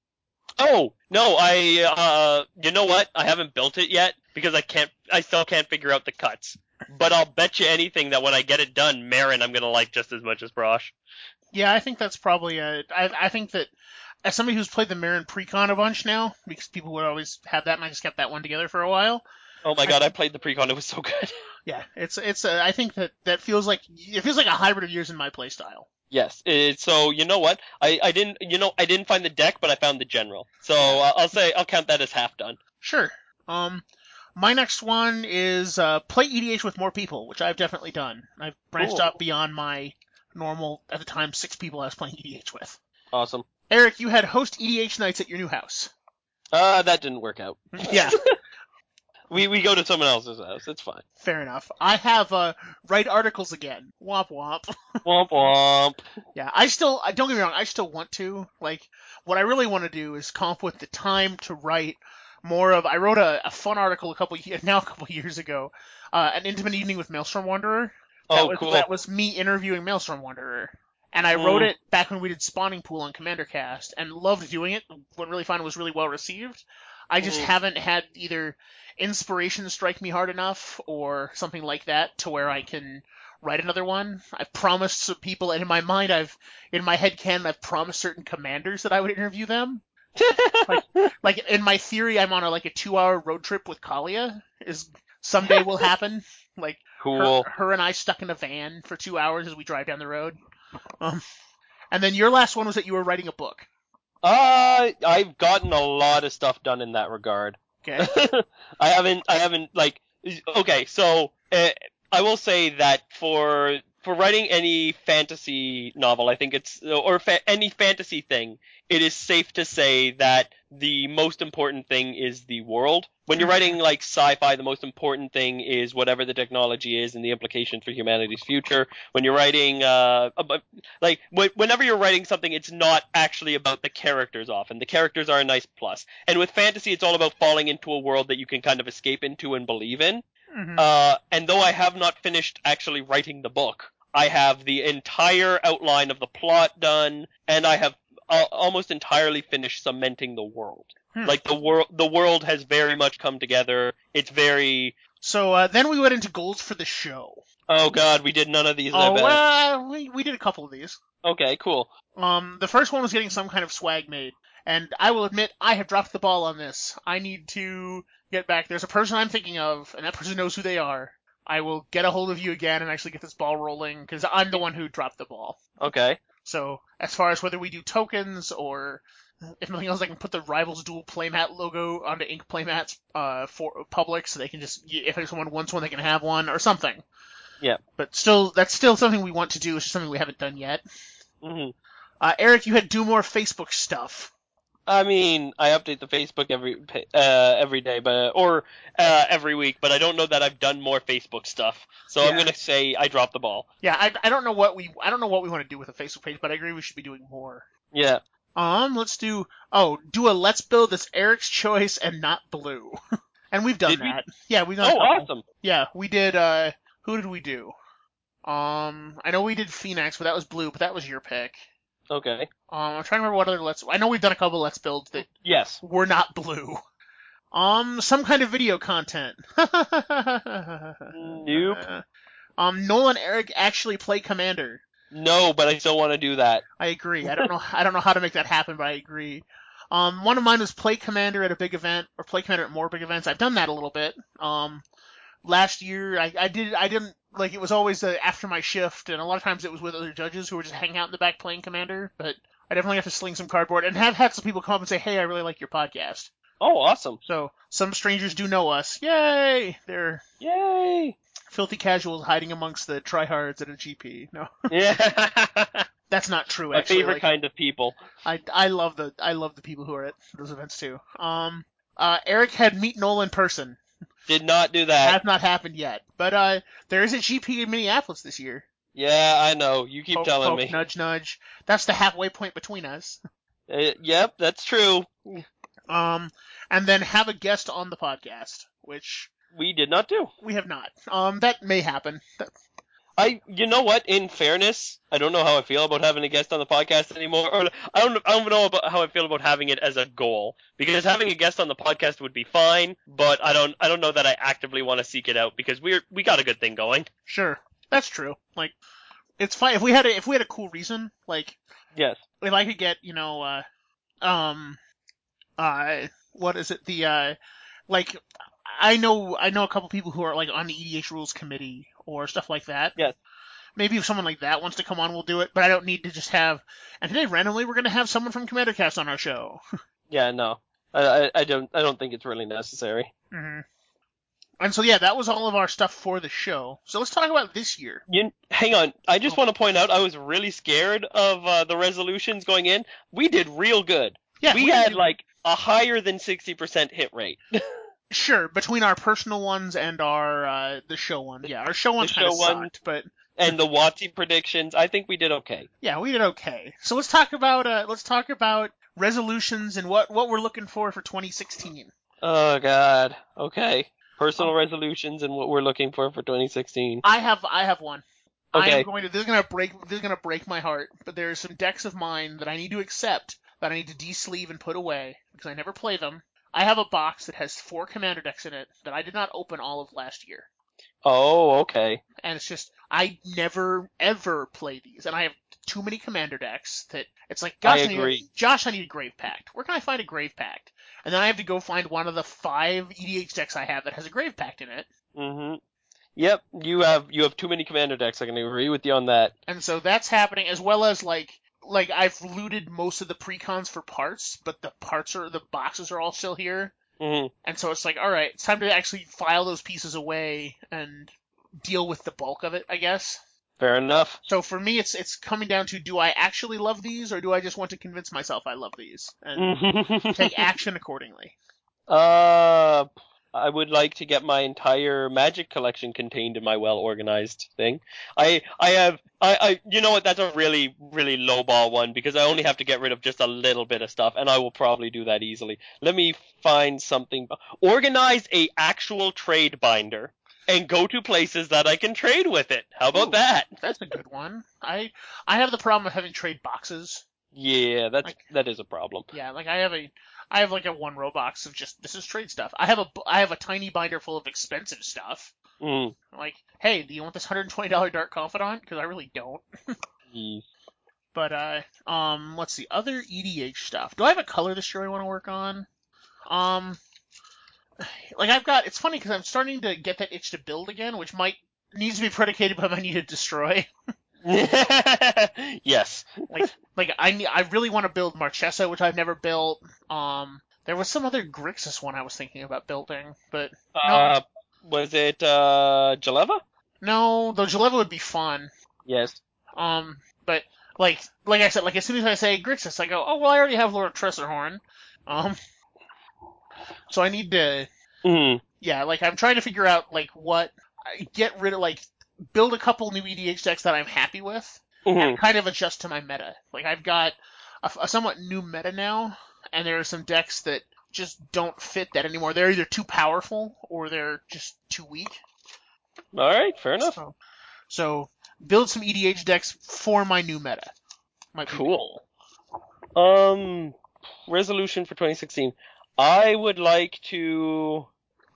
Oh no, I uh, you know what? I haven't built it yet because I can't. I still can't figure out the cuts. But I'll bet you anything that when I get it done, Marin I'm gonna like just as much as Brosh. Yeah, I think that's probably a. I, I think that as somebody who's played the Marin Precon a bunch now, because people would always have that, and I just kept that one together for a while. Oh my I, god, I played the precon. It was so good. yeah, it's it's. A, I think that that feels like it feels like a hybrid of yours in my playstyle. Yes. It, so you know what? I, I didn't you know I didn't find the deck, but I found the general. So Yeah, uh, I'll say I'll count that as half done. sure. Um, my next one is uh, play E D H with more people, which I've definitely done. I've branched Cool. out beyond my normal at the time six people I was playing E D H with. Awesome. Eric, you had host E D H nights at your new house. Uh, that didn't work out. Yeah, we we go to someone else's house. It's fine. fair enough. I have uh, write articles again. Womp womp. Womp womp. Yeah, I still, I don't get me wrong, I still want to. Like, what I really want to do is come up with the time to write more of. I wrote a, a fun article a couple years, now a couple years ago, uh, an intimate evening with Maelstrom Wanderer. That Oh, was cool. that was me interviewing Maelstrom Wanderer, and I wrote Mm, it back when we did Spawning Pool on Commander Cast, and loved doing it. What really found it was really well received. I just mm. haven't had either inspiration strike me hard enough or something like that to where I can write another one. I've promised some people, and in my mind, I've in my head canon, I've promised certain commanders that I would interview them. Like, like in my theory, I'm on a like a two-hour road trip with Kalia. Is someday will happen. Like her, Cool. her and I stuck in a van for two hours as we drive down the road. Um, and then your last one was that you were writing a book. Uh, I've gotten a lot of stuff done in that regard. Okay. I haven't, I haven't like. Okay, so uh, I will say that for for writing any fantasy novel, I think it's or fa- any fantasy thing, it is safe to say that the most important thing is the world. When you're writing like sci-fi, the most important thing is whatever the technology is and the implications for humanity's future. When you're writing, uh, like whenever you're writing something, it's not actually about the characters. Often the characters are a nice plus, and with fantasy, it's all about falling into a world that you can kind of escape into and believe in. Mm-hmm. Uh, and though I have not finished actually writing the book, I have the entire outline of the plot done, and I have uh, almost entirely finished cementing the world. Hmm. Like the world, the world has very much come together. It's very. So uh, then we went into goals for the show. Oh God, we did none of these. I Oh, bet. well, we we did a couple of these. Okay, cool. Um, the first one was getting some kind of swag made, and I will admit I have dropped the ball on this. I need to get back. There's a person I'm thinking of, and that person knows who they are. I will get a hold of you again and actually get this ball rolling because I'm the one who dropped the ball. Okay. So as far as whether we do tokens or if nothing else, I can put the Rivals Duel playmat logo onto ink playmats uh, for public, so they can just if someone wants one, they can have one or something. Yeah. But still, that's still something we want to do. It's just something we haven't done yet. Mm-hmm. Uh, Eric, you had do more Facebook stuff. I mean, I update the Facebook every uh, every day, but or uh, every week, but I don't know that I've done more Facebook stuff. So Yeah. I'm gonna say I dropped the ball. Yeah, I, I don't know what we I don't know what we want to do with a Facebook page, but I agree we should be doing more. Yeah. Um, let's do oh do a let's build that's Eric's choice and not blue, and we've done Did we? that. Yeah, we've done. Oh, a couple. awesome. Yeah, we did. Uh, who did we do? Um, I know we did Phoenix, but that was blue, but that was your pick. Okay. Um, I'm trying to remember what other let's. I know we've done a couple let's builds that Yes. were not blue. Um, some kind of video content. Nope. Um, Nolan Eric actually play Commander. No, but I still want to do that. I agree. I don't know. I don't know how to make that happen, but I agree. Um, one of mine was play commander at a big event, or play commander at more big events. I've done that a little bit. Um, last year I, I did I didn't like it was always uh, after my shift, and a lot of times it was with other judges who were just hanging out in the back playing commander. But I definitely have to sling some cardboard, and have had some people come up and say, "Hey, I really like your podcast." Oh, awesome! So some strangers do know us. Yay! They're Yay! filthy casuals hiding amongst the tryhards at a G P. No, Yeah. that's not true. My Actually, favorite like, kind of people. I I love the I love the people who are at those events too. Um, uh, Eric had Meet Noel in person. Did not do that. Has not happened yet, but uh, there is a G P in Minneapolis this year. Yeah, I know. You keep Poke, telling poke, me. Nudge, nudge. That's the halfway point between us. Uh, yep, that's true. Um, and then have a guest on the podcast, which We did not do. we have not. Um, that may happen. That, I, you know what? In fairness, I don't know how I feel about having a guest on the podcast anymore. Or I don't, I don't know about how I feel about having it as a goal. Because having a guest on the podcast would be fine, but I don't, I don't know that I actively want to seek it out because we're, we got a good thing going. sure, that's true. Like, it's fine if we had a if we had a cool reason. Like, Yes. if I could get, you know, uh, um, uh, what is it? The uh, like, I know I know a couple people who are like on the E D H rules committee or stuff like that. Yes. Maybe if someone like that wants to come on, we'll do it. But I don't need to just have. And today, randomly, we're going to have someone from Commander Cast on our show. Yeah, no. I, I, I don't, I don't think it's really necessary. Mm-hmm. And so, yeah, that was all of our stuff for the show. So let's talk about this year. You, hang on. I just Oh. want to point out I was really scared of uh, the resolutions going in. We did real good. Yeah, we, we had did- like a higher than sixty percent hit rate. Sure, between our personal ones and our uh, the show one. Yeah, our show ones The kind of show one- sucked, but And the WotC predictions, I think we did okay. yeah, we did okay. So let's talk about uh, let's talk about resolutions and what what we're looking for for twenty sixteen. Oh god. Okay. Personal Oh. resolutions and what we're looking for for twenty sixteen. I have I have one. I Okay. am going to this is gonna break this is gonna break my heart, but there are some decks of mine that I need to accept that I need to de-sleeve and put away because I never play them. I have a box that has four commander decks in it that I did not open all of last year. Oh, okay. And it's just, I never, ever play these. And I have too many commander decks that it's like, gosh, I I, need agree. a, Josh, I need a Grave Pact. Where can I find a Grave Pact? And then I have to go find one of the five E D H decks I have that has a Grave Pact in it. Mhm. Yep, you have you have too many commander decks. I can agree with you on that. And so that's happening, as well as like, like I've looted most of the precons for parts, but the parts are, the boxes are all still here. Mhm. And so it's like, all right, it's time to actually file those pieces away and deal with the bulk of it, I guess. Fair enough. So for me, it's it's coming down to, do I actually love these, or do I just want to convince myself I love these and take action accordingly? Uh, I would like to get my entire Magic collection contained in my well-organized thing. I I have I, I you know what? That's a really really lowball one because I only have to get rid of just a little bit of stuff, and I will probably do that easily. Let me find something. Organize a actual trade binder and go to places that I can trade with it. How about Ooh. that? That's a good one. I I have the problem of having trade boxes. Yeah, that's Like- that is a problem. Yeah, like I have a I have like a one row box of just, this is trade stuff. I have a I have a tiny binder full of expensive stuff. Mm. Like, hey, do you want this one hundred twenty dollars Dark Confidant? Because I really don't. Jeez. But uh, um, let's see, other E D H stuff. Do I have a color this year I want to work on? Um, like I've got. It's funny because I'm starting to get that itch to build again, which might needs to be predicated by my need to destroy. Yes. Like, like I ne- I really want to build Marchesa, which I've never built. Um, there was some other Grixis one I was thinking about building, but Uh, was it uh Jaleva? no, though Jaleva would be fun. Yes. Um, but like like I said, like as soon as I say Grixis, I go, oh well, I already have Lord Tressorhorn. Um, so I need to, Mm. yeah, like I'm trying to figure out like what, get rid of, like build a couple new E D H decks that I'm happy with, Mhm. and kind of adjust to my meta. Like I've got a, a somewhat new meta now, and there are some decks that just don't fit that anymore. They're either too powerful or they're just too weak. All right, fair enough. So, so build some E D H decks for my new meta. Might be Cool. Um, resolution for twenty sixteen. I would like to.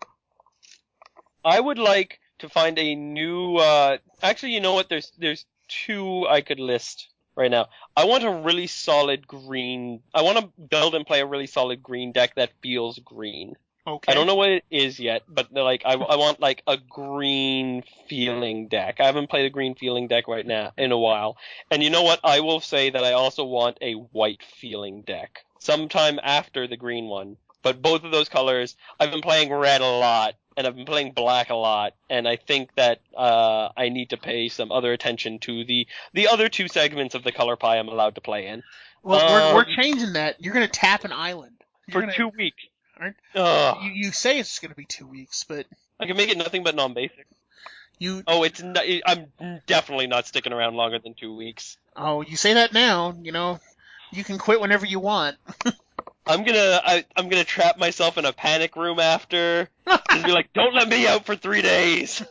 I would like to find a new. Uh, actually, you know what? There's there's two I could list right now. I want a really solid green. I want to build and play a really solid green deck that feels green. I Okay. don't know what it is yet, but like I, I want like a green feeling deck. I haven't played a green feeling deck right now in a while. And you know what? I will say that I also want a white feeling deck sometime after the green one. But both of those colors, I've been playing red a lot and I've been playing black a lot, and I think that uh, I need to pay some other attention to the the other two segments of the color pie I'm allowed to play in. Well, we're we're Um, changing that. You're gonna tap an island. You're for gonna two weeks. aren't Ugh, you? You say it's gonna be two weeks, but I can make it nothing but non-basic. you Oh, it's not, I'm definitely not sticking around longer than two weeks. oh you say that now. You know you can quit whenever you want. I'm gonna I, I'm gonna trap myself in a panic room after. Just be like, don't let me out for three days.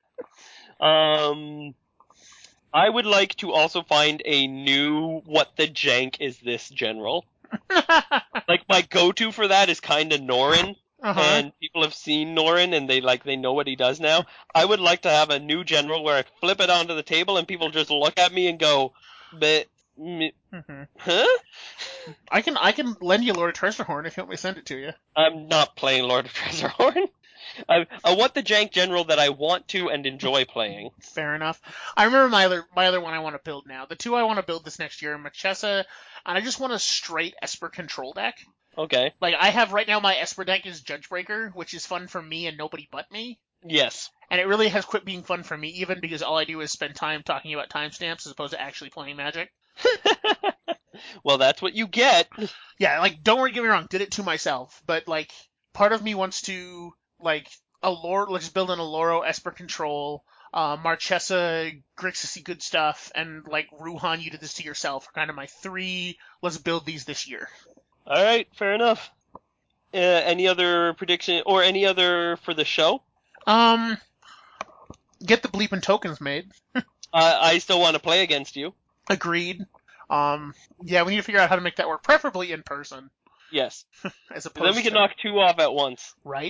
Um, I would like to also find a new what the jank is this general. Like my go-to for that is kind of Norin, Uh huh. and people have seen Norin and they like they know what he does now. I would like to have a new general where I flip it onto the table and people just look at me and go, but, mm, hmm huh? I can I can lend you Lord of Treasurehorn if you want me to send it to you. I'm not playing Lord of Treasurehorn. I, I want the jank general that I want to and enjoy playing. Fair enough. I remember my other my other one I want to build now. The two I want to build this next year are Machessa, and I just want a straight Esper control deck. Okay. Like I have right now, my Esper deck is Judgebreaker, which is fun for me and nobody but me. Yes. And it really has quit being fun for me, even because all I do is spend time talking about timestamps as opposed to actually playing Magic. Well, that's what you get. Yeah, like don't worry, get me wrong, did it to myself, but like part of me wants to like a lore, let's build an Aloro Esper control, uh, Marchesa, Grixis good stuff, and like Ruhan, you did this to yourself are kind of my three. Let's build these this year. All right, fair enough. Uh, any other prediction or any other for the show? Um, get the bleeping tokens made. Uh, I still want to play against you. Agreed. Um, yeah, we need to figure out how to make that work, preferably in person, Yes. as Then we opposed can to knock two off at once. right.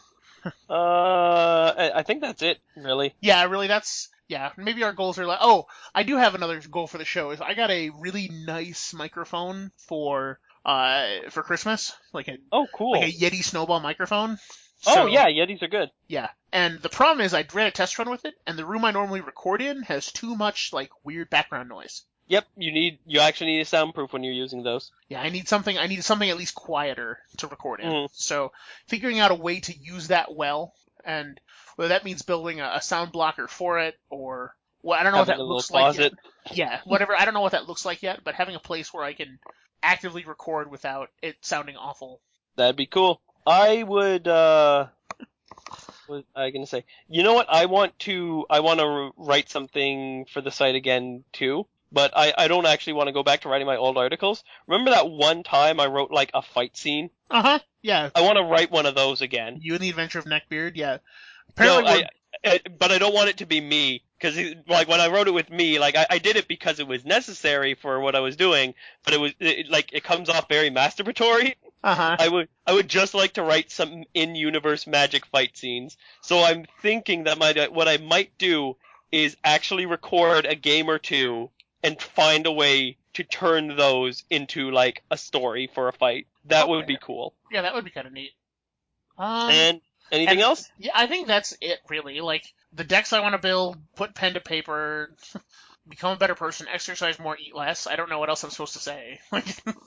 Uh, I, I think that's it, really. Yeah, really, that's yeah. Maybe our goals are like. Oh, I do have another goal for the show. Is I got a really nice microphone for uh for Christmas, like a Oh, like cool. a Yeti Snowball microphone. Oh, So yeah, Yetis are good. yeah, and the problem is I ran a test run with it, and the room I normally record in has too much like weird background noise. Yep, you need you actually need a soundproof when you're using those. Yeah, I need something. I need something at least quieter to record in. Mm, So figuring out a way to use that well, and whether that means building a, a sound blocker for it, or well, I don't know what having that a little looks like yet. closet. Yeah, whatever. I don't know what that looks like yet, but having a place where I can actively record without it sounding awful. That'd be cool. I would. uh What was I gonna say? You know what? I want to. I want to write something for the site again too. But I, I don't actually want to go back to writing my old articles. Remember that one time I wrote like a fight scene? Uh huh. Yeah. I want to write one of those again. You and the Adventure of Neckbeard. Yeah. No, Apparently we're. I, I but I don't want it to be me because like when I wrote it with me, like I, I did it because it was necessary for what I was doing, but it was it, like it comes off very masturbatory. Uh huh. I would I would just like to write some in-universe magic fight scenes. So I'm thinking that my what I might do is actually record a game or two and find a way to turn those into like a story for a fight. That would Okay. be cool. Yeah, that would be kind of neat. Um. And anything And else? yeah, I think that's it really. Like the decks I want to build, put pen to paper, become a better person, exercise more, eat less. I don't know what else I'm supposed to say. Like,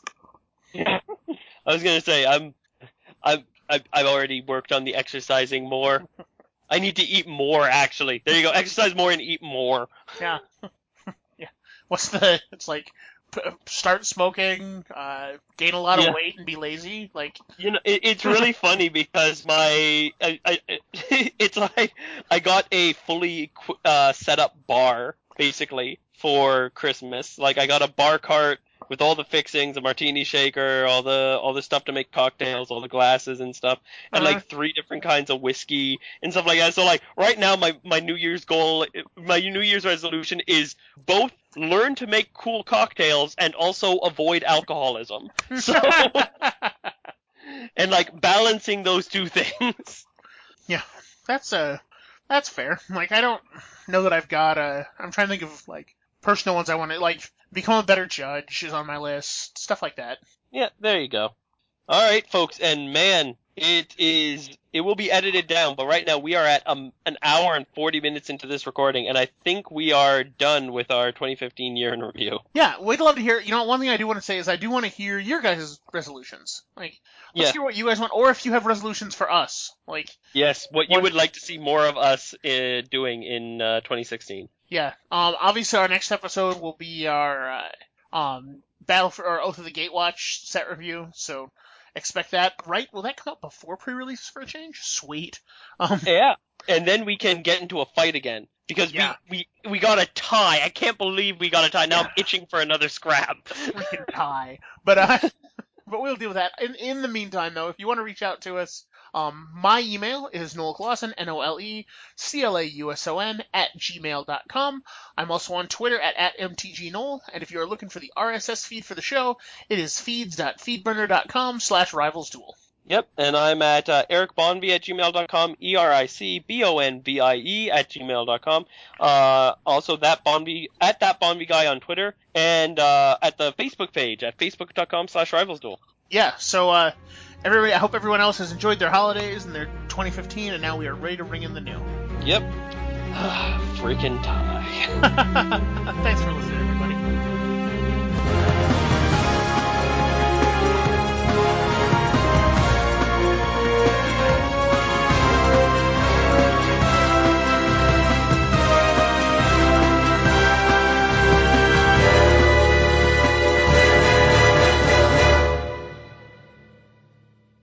I was gonna say I'm I've I've I've already worked on the exercising more. I need to eat more actually. There you go. Exercise more and eat more. yeah, yeah. What's the? It's like p- start smoking, uh, gain a lot of Yeah. weight, and be lazy. Like, You know, it, it's really funny because my, I, I, it's like I got a fully qu- uh, set up bar basically for Christmas. Like I got a bar cart with all the fixings, a martini shaker, all the all the stuff to make cocktails, all the glasses and stuff, and uh, like three different kinds of whiskey and stuff like that. So like right now, my my New Year's goal, my New Year's resolution is both learn to make cool cocktails and also avoid alcoholism. So. And like balancing those two things. yeah, that's uh, that's fair. Like, I don't know that I've got a. I'm trying to think of like personal ones I want to like. Become a Better Judge is on my list. Stuff like that. Yeah, there you go. All right, folks, and man, it is. It will be edited down, but right now we are at um, an hour and forty minutes into this recording, and I think we are done with our twenty fifteen year in review. Yeah, we'd love to hear. You know, one thing I do want to say is I do want to hear your guys' resolutions. Like, let's Yeah. hear what you guys want, or if you have resolutions for us. Like, Yes, what you What- would like to see more of us uh, doing in uh, twenty sixteen. yeah. Um, obviously, our next episode will be our uh, um Battle for or Oath of the Gatewatch set review. So expect that. Right? Will that come out before pre-release for a change? Sweet. Um, Yeah, and then we can get into a fight again because Yeah. we, we we got a tie. I can't believe we got a tie. Now I'm itching for another scrap. freaking tie. But uh, but we'll deal with that. In in the meantime, though, if you want to reach out to us, um, my email is Noel Clausen, N O L E C L A U S O N at gmail dot com. I'm also on Twitter at, at M T G Noel, and if you are looking for the R S S feed for the show, it is feeds dot feedburner dot com slash rivals duel. Yep, and I'm at uh, Eric Bonvie at gmail dot com, E R I C B O N V I E at gmail dot com. Uh, also, that Bonvie, at that Bonvie guy on Twitter, and uh, at the Facebook page at facebook dot com slash rivals duel. Yeah, so uh, everybody, I hope everyone else has enjoyed their holidays and their twenty fifteen, and now we are ready to ring in the new. Yep. Freaking tie. Thanks for listening.